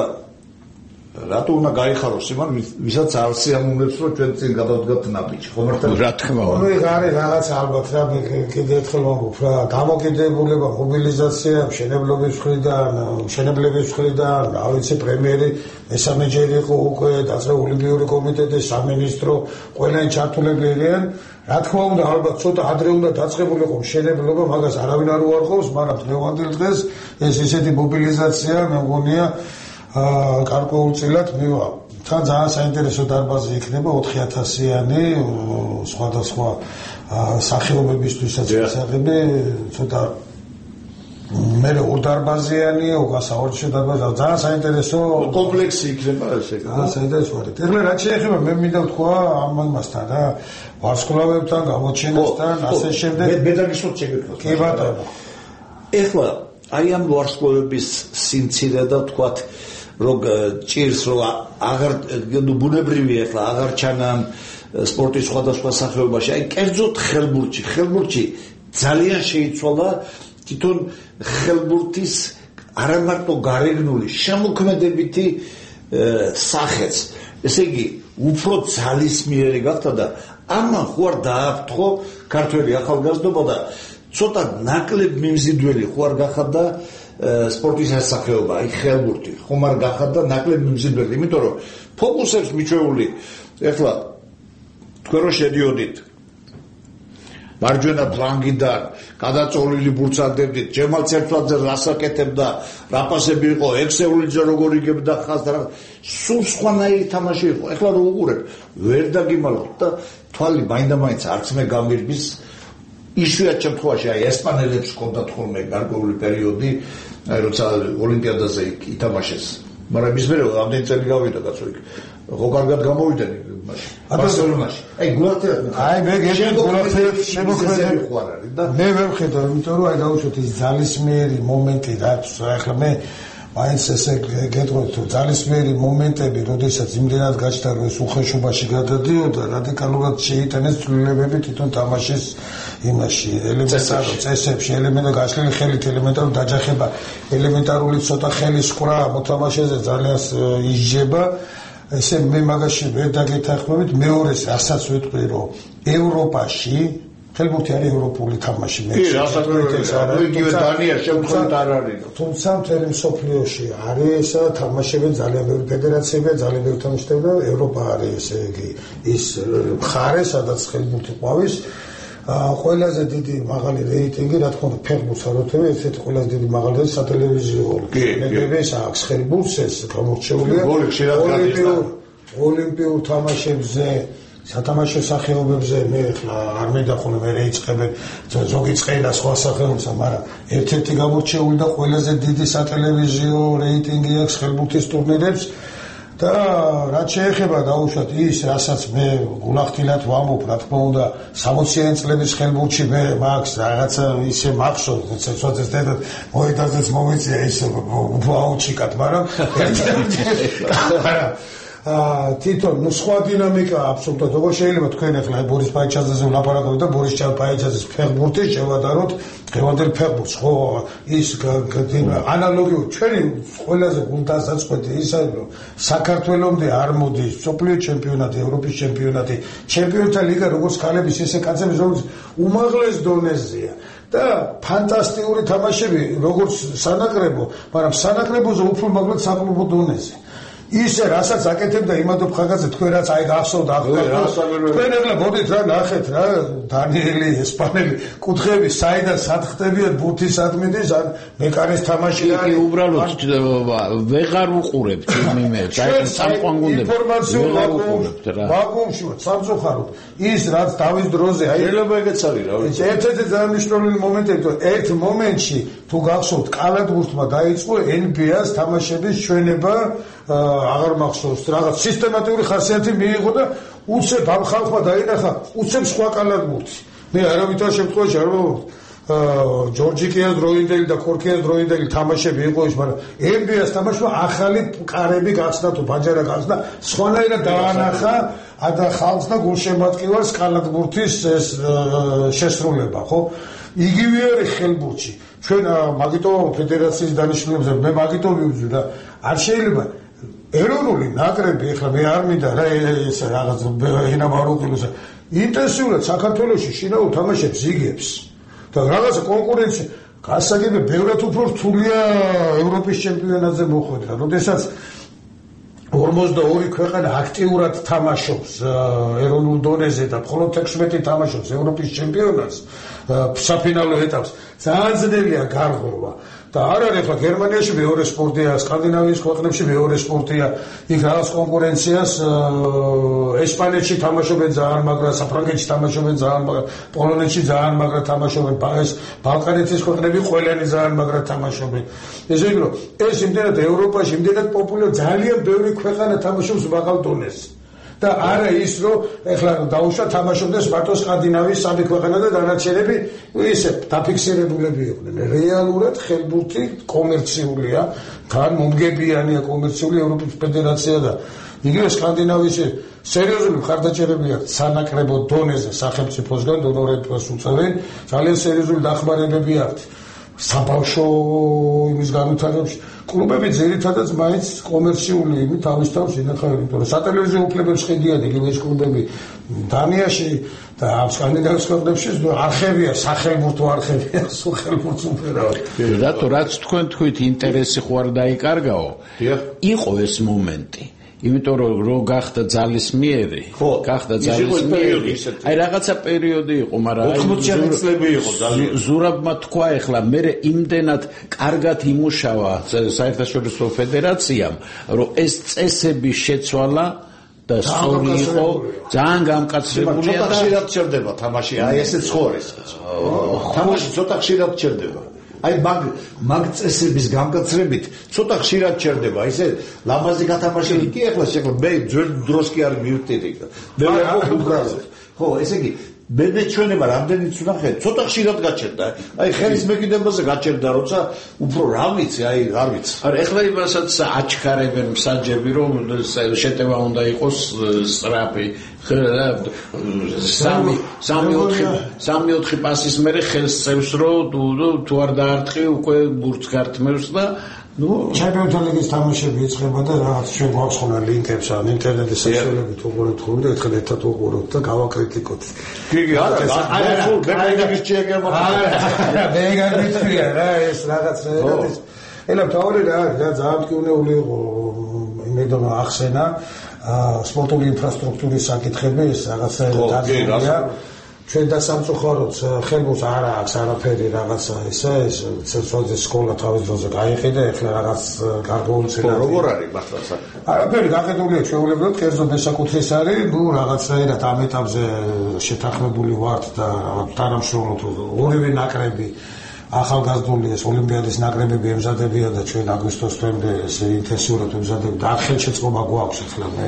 რატო უნდა გაიხაროს იმან ვისაც არ სიამოვნებს რომ ჩვენ წინ გადავდგათ ნაბიჯი ხომ არ რა თქმა უნდა ნუ არის რაღაც ალბათ რა მე კიდე ერთხელ ვამბობ რა დამოკიდებულება მობილიზაცია მშენებლობის მხრიდან მშენებლების მხრიდან რა ვიცი პრემიერი მესამეჯერი იყო უკვე დაწყებული ოლიმპიური კომიტეტი სამინისტრო ყველანი ჩართულები არიან რა თქმა უნდა ალბათ ცოტა ადრე უნდა დაწყებულიყო მშენებლობა მაგას არავინ არ უარყოფს მაგრამ დღევანდელ დღეს ეს ისეთი მობილიზაცია მე მგონია გარკვეულწილად მივა თან ძალიან საინტერესო დარბაზი იქნება ოთხი ათასიანი სხვადასხვა სახეობებისთვისაც ისაღები ცოტა მე ორ დარბაზიანი უკასაორჩე დარბაზი ძალიან საინტერესო კომპლექსი იქნება ესე ძალიან საინტერესო არის ეხლა რაც შეეხება მე მინდა ვთქვა ამ ამასთან რა ვარსკვლავებთან გამოჩენასთან ასე შემდეგ მე მე დაგისურვებ შეგექმნათ კი ბატონო ეხლა აი ამ ვარსკვლავების სიმცირე და ვთქვათ რომ ჭირს რომ აღარ ბუნებრივი ეხლა აღარ ჩანან სპორტის სხვადასხვა სახეობაში აი კერძოდ ხელბურთში ხელბურთში ძალიან შეიცვალა თვითონ ხელბურთის არა მარტო გარეგნული შემოქმედებითი სახეც ესე იგი უფრო ძალისმიერი გახდა და ამან ხო არ დააფრთხო ქართველი ახალგაზრდობა და ცოტა ნაკლებ მიმზიდველი ხო არ გახადა სპორტის სახეობა, აი ხელბურთი, ხომ არ გახადა ნაკლებ მიმზიდველი, იმიტომ რომ ფოკუსებს მიჩვეული, ეხლა თქვენ რო შედიოდით მარჯვენა ფლანგიდან, გადაწოლილი ბურცადებდით, ჯემალ ცერცვაძე რასაკეთებდა, რა პასები იყო, ექსეულიძე როგორ იგებდა ხაზს და სულ სხვანაირი თამაში იყო. ეხლა რო უყურებ, ვერ დაგიმალავთ და თვალი მაინდა-მაინც არც მე გამირბის იშვიათ შემთხვევაში აი ესპანელებს ჰქონდათ ხოლმე გარკვეული პერიოდი, აი როცა ოლიმპიადაზე ითამაშეს. მაგრამ ის მერე ამდენი წელი გავიდა კაცო იქ. ხო კარგად გამოვიდნენ მაშინ. ბარსელონაში. აი გულახდეთ. აი მე გულახდეთ შემოქმედები ხوار არის და მე ვერ ხედავ, იმიტომ რომ აი დაუშვათ ის ძალისმიერი მომენტი რაც ახლა მე მაინც ესე გეტყვით თუ ძალისმიერი მომენტები, როდესაც იმდენად გაჩნდა რომ ეს უხეშობაში გადადიოდა, რადიკალურად შეიტანეს ცვლილებები თვითონ თამაშის იმაში, ელემენტარულ წესებში, ელემენტარული გაშლილი ხელით, ელემენტარული დაჯახება, ელემენტარული ცოტა ხელის ყრა მოთამაშეზე ძალიან ისჯება. ესე მე მაგაში ვერ დაგეთანხმებით, მეორეს რასაც ვიტყვი რომ ევროპაში ხელბურთი არის ევროპული თამაში მე. კი, რასაც ვიტყვი, იგივე დანია შემთხვევით არ არის. თუმცა მთელი მსოფლიოში არის ესა თამაშები ძალიან ბევრი ფედერაციებია, ძალიან ბევრი თამაშები და ევროპა არის ესე იგი ის მხარე, სადაც ხელბურთი ყვავის. ყველაზე დიდი მაღალი რეიტინგი, რა თქმა უნდა, ფეხბურთს არ ვთქვი, ერთ-ერთი ყველაზე დიდი მაღალი სატელევიზიო ნებების აქვს ხელბურთს, ეს გამორჩეულია. ოლიმპიურ თამაშებზე, სათამაშო სახეობებზე მე ხლა არ მინდა ხოლმე მე რეიწყებენ ზოგი წყელა სხვა სახეობებსა, მაგრამ ერთ-ერთი გამორჩეული და ყველაზე დიდი სატელევიზიო რეიტინგი აქვს ხელბურთის ტურნირებს. და რაც შეეხება დაუშვათ ის, რასაც მე გულახდილად ვამბობ, რა თქმა უნდა, სამოციანი წლების ხელბურთში მე მაქვს რაღაცა ისე მახსოვს, ცეცვაძეს დედა მოედაზეც მომეწია ის უაუჩიკად, მაგრამ აა თვითონ ნუ სხვა დინამიკა აბსოლუტურად როგორ შეიძლება თქვენ ახლა ბორის პაიჩაძეზე ვლაპარაკობთ და ბორის პაიჩაძეს ფეხბურთი შევადაროთ დღევანდელ ფეხბურთს, ხო ის ანალოგიური ჩვენი ყველაზე გულდასაწყვეტი ის არის რომ საქართველოსამდე არ მოდის მსოფლიო ჩემპიონატი, ევროპის ჩემპიონატი, ჩემპიონთა ლიგა როგორც ქალების ისე კაცების როგორც უმაღლეს დონეზეა. და ფანტასტიკური თამაშები როგორც სანაკრებო, მაგრამ სანაკრებოზე უფრო მაგალითად საკლუბო დონეზე. ისე რასაც აკეთებდა იმადობ ხაგაძე თქვენ რაც აი გახსოვთ ახლა თქვენ ახლა მოდით რა ნახეთ რა დანიელი ესპანელი კუთხეები საიდან სათხდებიან ბურთის ადმინის ან მეკარის თამაში არის უბრალოდ ვეღარ უყურებთ იმებს აი სამყანგუნდები ინფორმაციულ ვაკუუმში სამწუხაროდ ის რაც დავის დროზე აი შეიძლება ეგეც არის რა ვიცი ერთ-ერთი ძალიან მნიშვნელოვანი მომენტია თუ ერთ მომენტში თუ გახსოვთ კალათბურთმა დაიწყო ენ ბი ეის თამაშების ჩვენება აღარ მახსოვს რაღაც სისტემატიური ხასიათი მიიღო და უცებ ამ ხალხმა დაინახა უცებ სხვა კალათბურთი მე არავითარ შემთხვევაში არ ვამბობ ჯორჯიკიას დროინდელი და ქორქიას დროინდელი თამაშები იყო ის მაგრამ ენ ბი ეის თამაშმა ახალი კარები გახსნა თუ ბაჯარა გახსნა სხვანაირად დაანახა და ხალხს და გულშემატკივარს კალათბურთის ეს შესრულება ხო იგივე არის ხელბურთში ჩვენ მაგიტო ფედერაციის დანიშნულებზე მე მაგიტო ვიუძვი და არ შეიძლება ეროვნული ნაკრები ახლა მე არ მინდა რა ეს რაღაც ინამარუყილოს ინტენსიურად საქართველოში შინაურ თამაშებს იგებს და რაღაცა კონკურენცია გასაგებია ბევრად უფრო რთულია ევროპის ჩემპიონატზე მოხვედრა როდესაც ორმოცდაორი ქვეყანა აქტიურად თამაშობს ეროვნულ დონეზე და მხოლოდ ექვსმეტი თამაშობს ევროპის ჩემპიონატს საფინალო ეტაპს ძალიან ძნელია გარღვევა და არ არის ახლა გერმანიაში მეორე სპორტია, სკანდინავიის ქვეყნებში მეორე სპორტია, იქ რაღაც კონკურენციას ესპანეთში თამაშობენ ძალიან მაგრამ, საფრანგეთში თამაშობენ ძალიან მაგრამ, პოლონეთში ძალიან მაგრამ თამაშობენ, ეს ბალკანეთის ქვეყნები ყველანი ძალიან მაგრამ თამაშობენ. ესე იგი, ეს იმდენად ევროპაში, იმდენად პოპულარული ძალიან ბევრი ქვეყანა თამაშობს მაღალ დონეზე. და არა ის რომ ეხლა დაუშვა თამაშობდეს მარტო სკანდინავიის სამი ქვეყანა და დანარჩენები ისე დაფიქსირებულები იყვნენ. რეალურად ხელბურთი კომერციულია, თან მომგებიანია კომერციული ევროპის ფედერაცია და იგივე სკანდინავიაში სერიოზული მხარდაჭერები აქვს სანაკრებო დონეზე სახელმწიფოსგან დონორებს უწევენ, ძალიან სერიოზული დახმარებები აქვს საბავშვო იმის განვითარებაში კლუბები ძირითადად მაინც კომერციული იმით თავის თავს ინახავენ, იმიტომ რომ სატელევიზიო უფლებებს ხედიან იგივე ეს კლუბები დანიაში და სკანდინავიის ქვეყნებში არხებია, სახელმწიფო არხებია, სახელმწიფო უფლებები. რატო რაც თქვენ თქვით ინტერესი ხო არ დაიკარგაო? იყო ეს მომენტი. იმიტომ რომ რო გახდა ძალისმიერი, გახდა ძალისმიერი. აი რაღაცა პერიოდი იყო, მაგრამ ოთხმოციანი წლები იყო ძალიან. ზურაბმა თქვა ეხლა მე იმდენად კარგად იმუშავა საერთაშორისო ფედერაციამ, რომ ეს წესები შეცვალა და და სწორი იყო, ძალიან გამკაცრებულია და ცოტა ხშირად ჩერდება თამაში, აი ესე ცხოვრეს. თამაში ცოტა ხშირად ჩერდება. აი მაგ მაგ წესების გამკაცრებით ცოტა ხშირად ჩერდება. ისე ლამაზი გათამაშილი კი ახლა შეკლა მე ძველ დროს კი არ მივტირი. მე ვიყო უბრალოდ. ხო, ესე იგი მე ჩვენება რამდენიც ვნახე, ცოტა ხშირად გაჩერდა. აი ხელის მეკიდებაზე გაჩერდა, როცა უფრო რა ვიცი, აი არ ვიცი. არა, ეხლა იმასაც აჩქარებენ მსაჯები, რომ შეტევა უნდა იყოს სწრაფი. სამი სამი ოთხი სამი ოთხი პასის მერე ხელს წევს, რომ თუ არ დაარტყი უკვე ბურთს გართმევს და ნუ ჩემპიონთა ლიგის თამაშები იწყება და რაღაც ჩვენ გვაქვს ხოლმე ლინკებს ან ინტერნეტის საშუალებით უყურებთ ხოლმე, ერთხელ ერთად უყურებთ და გავაკრიტიკოთ. კი კი, არა, არა, მე გიჩიაგე მაგრამ მე გამიწვია რა ეს რაღაც რაღაც. ელა თავი რა რა ძალიან მტკივნეული იყო იმედონა ახსენა სპორტული ინფრასტრუქტურის საკითხები ეს რაღაცა დაზიანებულია. ჩვენ და სამწუხაროდ ხელმოს არ აქვს არაფერი რაღაცა ისე ეს ცოცხალ სკოლა თავის დროზე გაიყიდა ეხლა რაღაც გარკვეული სცენარი როგორ არის მართლა არაფერი გაყიდულია ჩვეულებრივად კერძო მესაკუთრის არის ნუ რაღაცაერად ამ ეტაპზე შეთანხმებული ვართ და თანამშრომლობთ ორივე ნაკრები ახალგაზრდული ეს ოლიმპიადის ნაკრებები ემზადებიან და ჩვენ აგვისტოს თვემდე ეს ინტენსიურად ემზადებით და ხელშეწყობა გვაქვს ახლა მე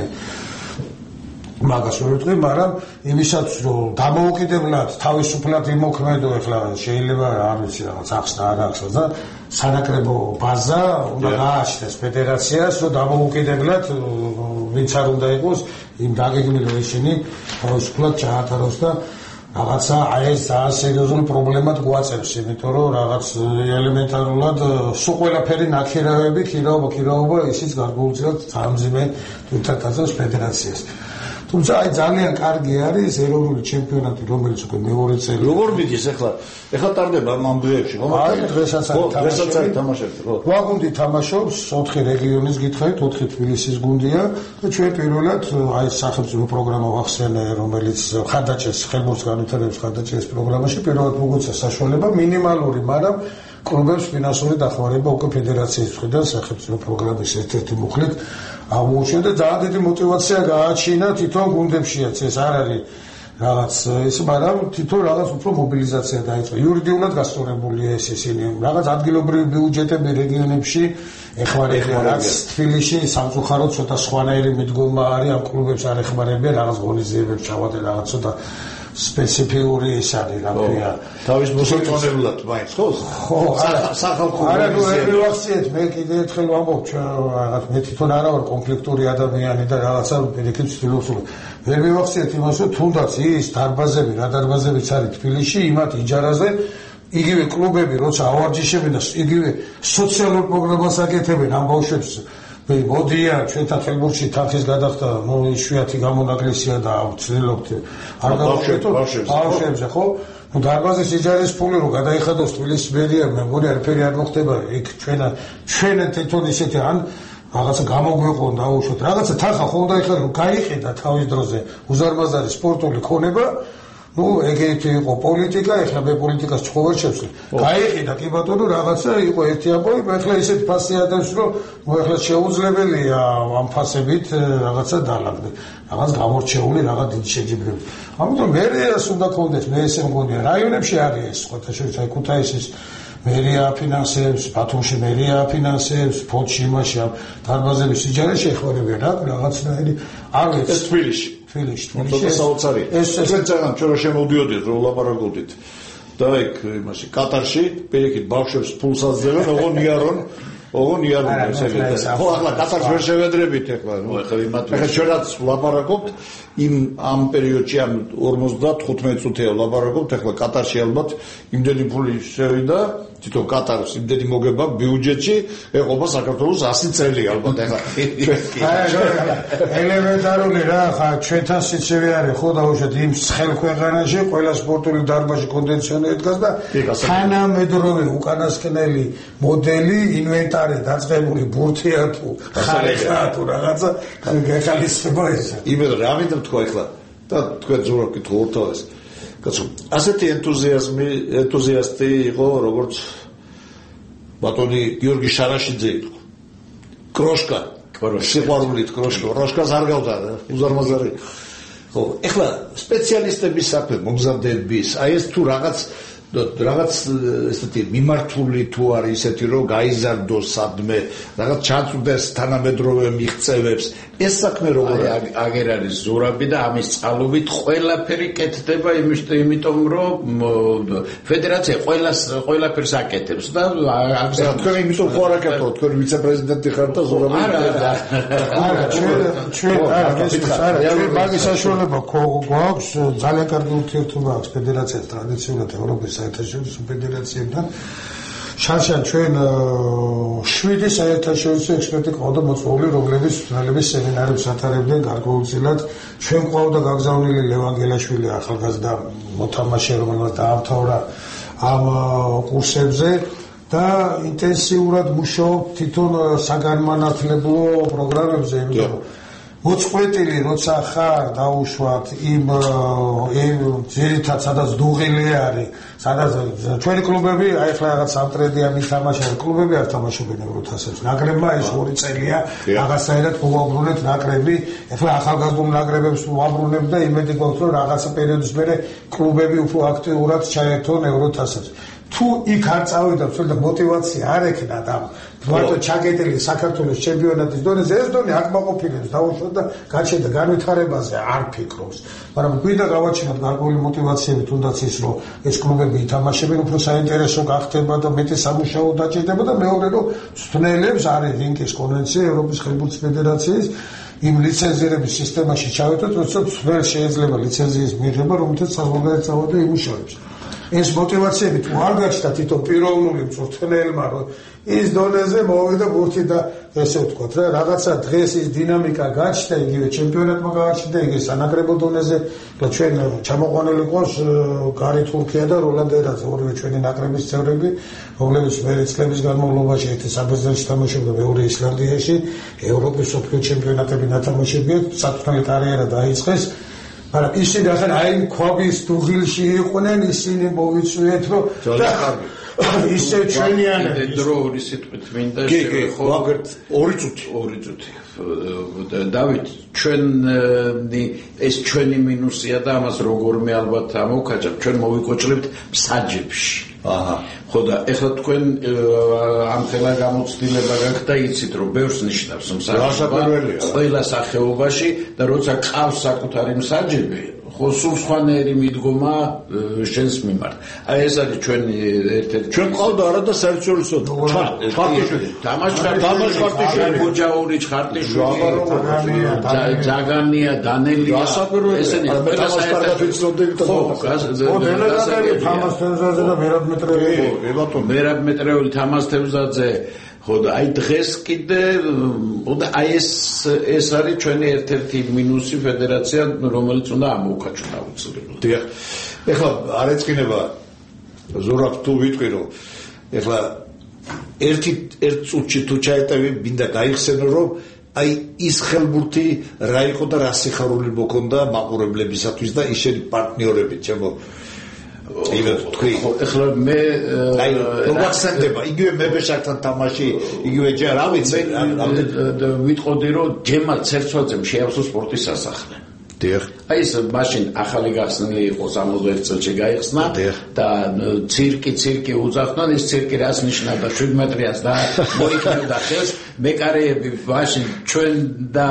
მაგას ვიტყვი, მაგრამ იმისაც რომ დამოუკიდებლად თავისუფლად იმოქმედო ახლა შეიძლება არ ვიცი რაღაც ახსნა არ აქვს და სანაკრებო ბაზა უნდა გააჩნდეს ფედერაციას რომ დამოუკიდებლად ვინც არ უნდა იყოს იმ დაგეგმილ ისინი თავისუფლად ჩაატაროს და რაღაცა აი ეს ძალიან სერიოზული პრობლემად გვაწევს, იმიტომ რომ რაღაც ელემენტარულად სულ ყველაფერი ნაქირავები, ქირაობა, ქირაობა ისიც გარკვეულწილად ძალიან მძიმე თუნდაც გაწევს ფედერაციას. თუმცა აი ძალიან კარგი არის ეროვნული ჩემპიონატი, რომელიც უკვე მეორე წელი. როგორ მიდის ახლა? ახლა ტარდება ამ ამბეებში, ხო? აი დღესაც არის თამაშები, ხო? გვაგუნდი თამაშობს ოთხი რეგიონის გითხარით, ოთხი თბილისის გუნდია და ჩვენ პირველად აი სახელმწიფო პროგრამა ვახსენე, რომელიც ხარდაჭერს ხელმოწ განვითარების ხარდაჭერის პროგრამაში პირველად მოგუცა საშუალება მინიმალური, მაგრამ კლუბებს ფინანსური დახმარება უკვე ფედერაციის მხრიდან სახელმწიფო პროგრამის ერთ-ერთი მუხლით აღმოუჩინა და ძალიან დიდი мотиваცია გააჩინა თვითონ გუნდებშიაც ეს არ არის რაღაც ის მაგრამ თვითონ რაღაც უფრო მობილიზაცია დაიწყო იურიდიულად გასწორებულია ეს ისინი რაღაც ადგილობრივი ბიუჯეტები რეგიონებში ეხმარებიან რაც თბილისში სამწუხაროდ ცოტა სხვანაირი მიდგომა არის ამ კლუბებს არ ეხმარებიან რაღაც ღონისძიებებს ჩავატე რაღაც ცოტა სპეციფიური ის არის რა ქვია თავის მოსაწონებლად მაინც ხო ხო სახალხო არა ნუ ერთი ვახციეთ მე კიდე ერთხელ ვამბობ რაღაც მე თვითონ არა ვარ კონფლიქტური ადამიანი და რაღაცა პირიქით ვცდილობს ვერ მივახციეთ იმას რომ თუნდაც ის დარბაზები რა დარბაზებიც არის თბილისში იმათ იჯარაზე იგივე კლუბები როცა ავარჯიშებენ და იგივე სოციალურ პროგრამას აკეთებენ ამ ბავშვებს მე მოდიან ჩვენთან ხელბურთში თანხის გადახდა ნუ იშვიათი გამონაკლისია და ვცდილობთ არ გავხეთო ბავშვებზე ხო ნუ დარბაზის იჯარის ფული რო გადაიხადოს თბილისის მერიამ მე მგონი არაფერი არ მოხდება იქ ჩვენა ჩვენ თვითონ ისეთი ან რაღაცა გამოგვეყო დაუშვოთ რაღაცა თანხა ხო უნდა იხადოს გაიყიდა თავის დროზე უზარმაზარი სპორტული ქონება ну ეგეთი იყო პოლიტიკა, ეხლა მე პოლიტიკას ჩხოვარ შეცვლი. გაიყიდა კი ბატონო რაღაცა იყო ერთი ამბავი, მე ეხლა ისეთ ფასი ადევს, რომ ეხლა შეუძლებელია ამ ფასებით რაღაცა დალაგდე. რაღაც გამორჩეული რაღაც დიდი შეჯიბრები. ამიტომ მერიას უნდა კონდეს, მე ესე მგონია, რაიონებში არის ეს, ხოთა შეიძლება აი ქუთაისის მერია აფინანსებს, ბათუმში მერია აფინანსებს, ფოთში იმაში დარბაზების იჯარეში ეხმარებიან რა რაღაცნაირი არ ვიცი. ეს თბილისში თბილისში თბილისში საოცარი ეს ეს ძალიან ჩვენ რა შემოვდიოდით რომ ლაპარაკობდით და ეგ იმაში კატარში პირიქით ბავშვებს ფულს აძლევენ ოღონ იარონ ოღონ იარონ ესე ხო ახლა კატარს ვერ შევედრებით ახლა ნუ ახლა იმათ ახლა ჩვენაც ლაპარაკობთ იმ ამ პერიოდში ამ ორმოცდათხუთმეტ წუთია ლაპარაკობთ ახლა კატარში ალბათ იმდენი ფული შევიდა თვითონ კატარს იმდენი მოგება ბიუჯეტში ეყობა საქართველოს ასი წელი ალბათ ახლა ელემენტარული რა ხა ჩვენთან სიცივე არის ხო დაუშვათ იმ ხელ ქვეყანაში ყველა სპორტული დარბაზი კონდიციონერი დგას და თანამედროვე უკანასკნელი მოდელი ინვენტარი დაწყებული ბურთია თუ ხარეხა თუ რაღაცა გეხალისება ესა იმედ რა მინდა თქვა ახლა და თქვენ ზურაბ კითხო ორთავეს კაცო ასეთი ენთუზიაზმი ენთუზიასტი იყო როგორც ბატონი გიორგი შარაშიძე იყო კროშკა სიყვარულით კროშკო როშკას არ გავდა უზარმაზარი ხო ეხლა სპეციალისტების საქმე მომზადების აი ეს თუ რაღაც რაღაც ესეთი მიმართული თუ არის ისეთი რომ გაიზარდოს სადმე რაღაც ჩაწვდეს თანამედროვე მიღწევებს ეს საქმე როგორ არის აგერ არის ზურაბი და ამის წყალობით ყველაფერი კეთდება იმიტომ რომ ფედერაცია ყველას ყველაფერს აკეთებს და აგზავნა თქვენ იმიტომ ხო არ აკეთებთ თქვენ ვიცე-პრეზიდენტი ხართ და ზურაბი არა არა ჩვენ ჩვენ არა ჩვენ მაგის საშუალება გვაქვს ძალიან კარგი ურთიერთობა აქვს ფედერაციას ტრადიციულად ევროპის საერთაშორისო ფედერაციებთან შანშან ჩვენ შვიდი საერთაშორისო ექსპერტი ყავდა მოწვეული რომლებიც თვალების სემინარებს ატარებდნენ გარკვეულწილად ჩვენ ყავდა გაგზავნილი ლევან გელაშვილი ახალგაზრდა მოთამაშე რომელმაც დაამთავრა ამ კურსებზე და ინტენსიურად მუშაობ თვითონ საგანმანათლებლო პროგრამებზე იმიტომ მოწყვეტილი როცა ხარ დაუშვათ იმ იმ ძირითად სადაც დუღილი არის სადაც ჩვენი კლუბები აი ახლა რაღაც სამტრედიანი თამაშია კლუბები არ თამაშობენ ევროთასებს ნაკრებმა ეს ორი წელია რაღაცაირად უაბრუნეთ ნაკრები ახლა ახალგაზრდულ ნაკრებებს უაბრუნებ და იმედი გვაქვს რომ რაღაცა პერიოდის მერე კლუბები უფრო აქტიურად ჩაერთონ ევროთასებს თუ იქ არ წავიდა ცოტა мотивация არ ექნა და მარტო ჩაგეტილი საქართველოს ჩემპიონატის დონეზე ეს დონე აკმაყოფილებს დაუშვათ და გაჩნდა განვითარებაზე არ ფიქრობს მაგრამ გვინდა გავაჩინოთ გარკვეული мотивაციები თუნდაც ის რომ ეს კლუბები ითამაშებენ უფრო საინტერესო გახდება და მეტი სამუშაო დაჭირდება და მეორე რომ ცდნელებს არის რინკის კონვენცია ევროპის ხელბურთის ფედერაციის იმ ლიცენზირების სისტემაში ჩავედოთ როცა ვერ შეიძლება ლიცენზიის მიღება რომელთაც საზღვარგარეთ წავიდა იმუშავებს ეს мотивაციები თუ არ გაჩნდა თვითონ პიროვნული მწვრთნელმა რომ ის დონეზე მოვიდა ბურთი და ესე ვთქვათ რა რაღაცა დღეს ის დინამიკა გაჩნდა იგივე ჩემპიონატმა გაჩნდა იგივე სანაკრებო დონეზე და ჩვენ ჩამოყვანილი ყავს გარი თურქია და როლანდ ერაძე ორივე ჩვენი ნაკრების წევრები რომლებიც მერე წლების განმავლობაში ერთი საბერძნეთში თამაშობდა მეორე ისლანდიაში ევროპის სოფლიო ჩემპიონატები ნათამაშებია საფრთხე კარიერა დაიწყეს მაგრამ ისინი ახლა აი ქვაბის დუღილში იყვნენ ისინი მოვიწვიეთ რომ ისე ჩვენიანები დრო ორი სიტყვით მინდა ხო ვაგერთ ორი წუთი ორი წუთი დავით ჩვენი ეს ჩვენი მინუსია და ამას როგორმე ალბათ ამოვქაჭავთ ჩვენ მოვიკოჭლებთ მსაჯებში აჰა ხო და ეხლა თქვენ ამ ხელა გამოცდილება გაქვთ და იცით რომ ბევრს ნიშნავს მსაჯები ყველა სახეობაში და როცა ყავს საკუთარი მსაჯები ხო სულ სხვანაირი მიდგომა შენს მიმართ. აი ეს არის ჩვენი ერთ-ერთი ჩვენ ყავდა არა და საერთაშორისო ხარტიშვილი თამაშ ხარტიშვილი გუჯაური ხარტიშვილი ჯაგანია დანელია ესენი ყველა საერთაშორისო ხო დელეგატები თამაშ თევზაძე და მერაბ მეტრეული ე ბატონო მერაბ მეტრეული თამაშ თევზაძე ხო და აი დღეს კიდე და აი ეს ეს არის ჩვენი ერთ-ერთი მინუსი ფედერაცია რომელიც უნდა ამოვქაჩოს აუცილებლად. დიახ. ეხლა არ ეწყინება ზურაბ თუ ვიტყვი რომ ეხლა ერთი ერთ წუთში თუ ჩაეტევი მინდა გაიხსენო რომ აი ის ხელბურთი რა იყო და რა სიხარული მოქონდა მაყურებლებისათვის და ისინი პარტნიორები ჩემო იგივე თქვი ეხლა მე აი როგორცენდება იგივე მებეშაკთან თამაში იგივე ჯერ რა ვიცი ვიტყოდი რომ ჯემალ ცერცვაძემ შეავსო სპორტის სასახლე დიახ აი ეს მაშინ ახალი გახსნილი იყო სამოცდაერთ წელში გაიხსნა და ცირკი ცირკი უძახდნენ ეს ცირკი რას ნიშნავდა შვიდ მეტრიას და მოიქნევდა ხელს მეკარეები მაშინ ჩვენ და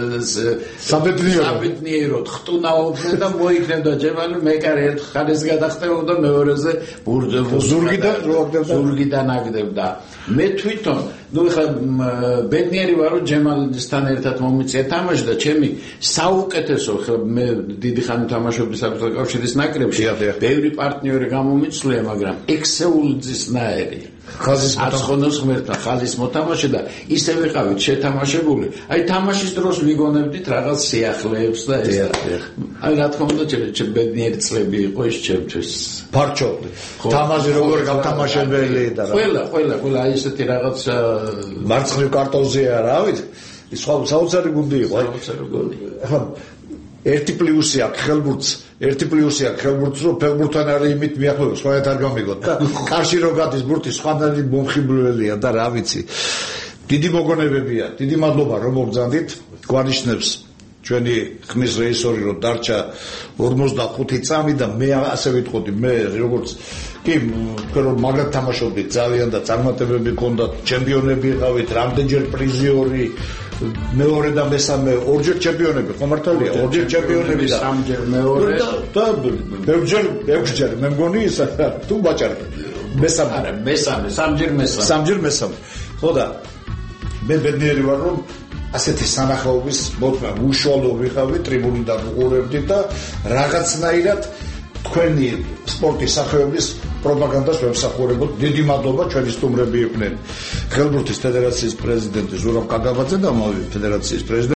საბედნიეროდ ხტუნაობდნენ და მოიქნევდა ჯემალი მეკარე ერთ ხანეს გადახტებოდა მეორეზე ზურგიდან ზურგიდან აგდებდა მე თვითონ ნუ ხა ბედნიერი ვარ რომ ჯემალისთან ერთად მომიწია თამაში და ჩემი საუკეთესო მე დიდი ხანი თამაშობდი საბჭოთა კავშირის ნაკრებში ბევრი პარტნიორი გამომიცვლია მაგრამ ექსეულძისნაირი ხაზის მოთამაშე ღმერთთან ხაზის მოთამაშე და ისე ვიყავით შეთამაშებული აი თამაშის დროს ვიგონებდით რაღაც სიახლეებს და ეს აი რა თქმა უნდა ჩემ ბედნიერი წლები იყო ეს ჩემთვის ფარჩოდი თამაში როგორ გავთამაშებელი და რა ყველა ყველა ყველა აი ესეთი რაღაც მარცხნივ კარტოზია რა ვიცი ის სხვა საოცარი გუნდი იყო აი საოცარი გუნდი ახლა ერთი პლუსი აქვს ხელბურთს ერთი პლუსი აქვს ხელბურთს რომ ფეხბურთთან არის იმით მიახლოება სხვაერთ არ გამიგოთ და კარში რო გადის ბურთი სხვადასხვა მომხიბვლელია და რა ვიცი დიდი მოგონებებია, დიდი მადლობა რომ მოგზანდით, გვანიშნებს ჩვენი ხმის რეჟისორი რომ დარჩა ორმოცდახუთი წამი და მე ასე ვიტყოდი, მე როგორც კი თქვენ რომ მაგრად თამაშობდით ძალიან და წარმატებები გქონდათ, ჩემპიონები იყავით, რამდენჯერ პრიზიორი, მეორე და მესამე ორჯერ ჩემპიონები, ხო მართალია? ორჯერ ჩემპიონები და სამჯერ მეორე და ბევრჯერ, ექვსჯერ მე მგონი ისა თუ ბაჭარი. მესამე, მესამე, სამჯერ მესამე. სამჯერ მესამე. ხო და მე ბედნიერი ვარ რომ ასეთი სანახაობის მოთმა უშუალო ვიყავი ტრიბუნიდან უყურებდი და რაღაცნაირად თქვენი სპორტის სახეობის პროპაგანდას ვემსახურებოდ. დიდი მადლობა ჩვენი სტუმრები იყვნენ. ხელბურთის ფედერაციის პრეზიდენტი ზურაბ კაგაბაძე და ამავე ფედერაციის პრეზიდენტი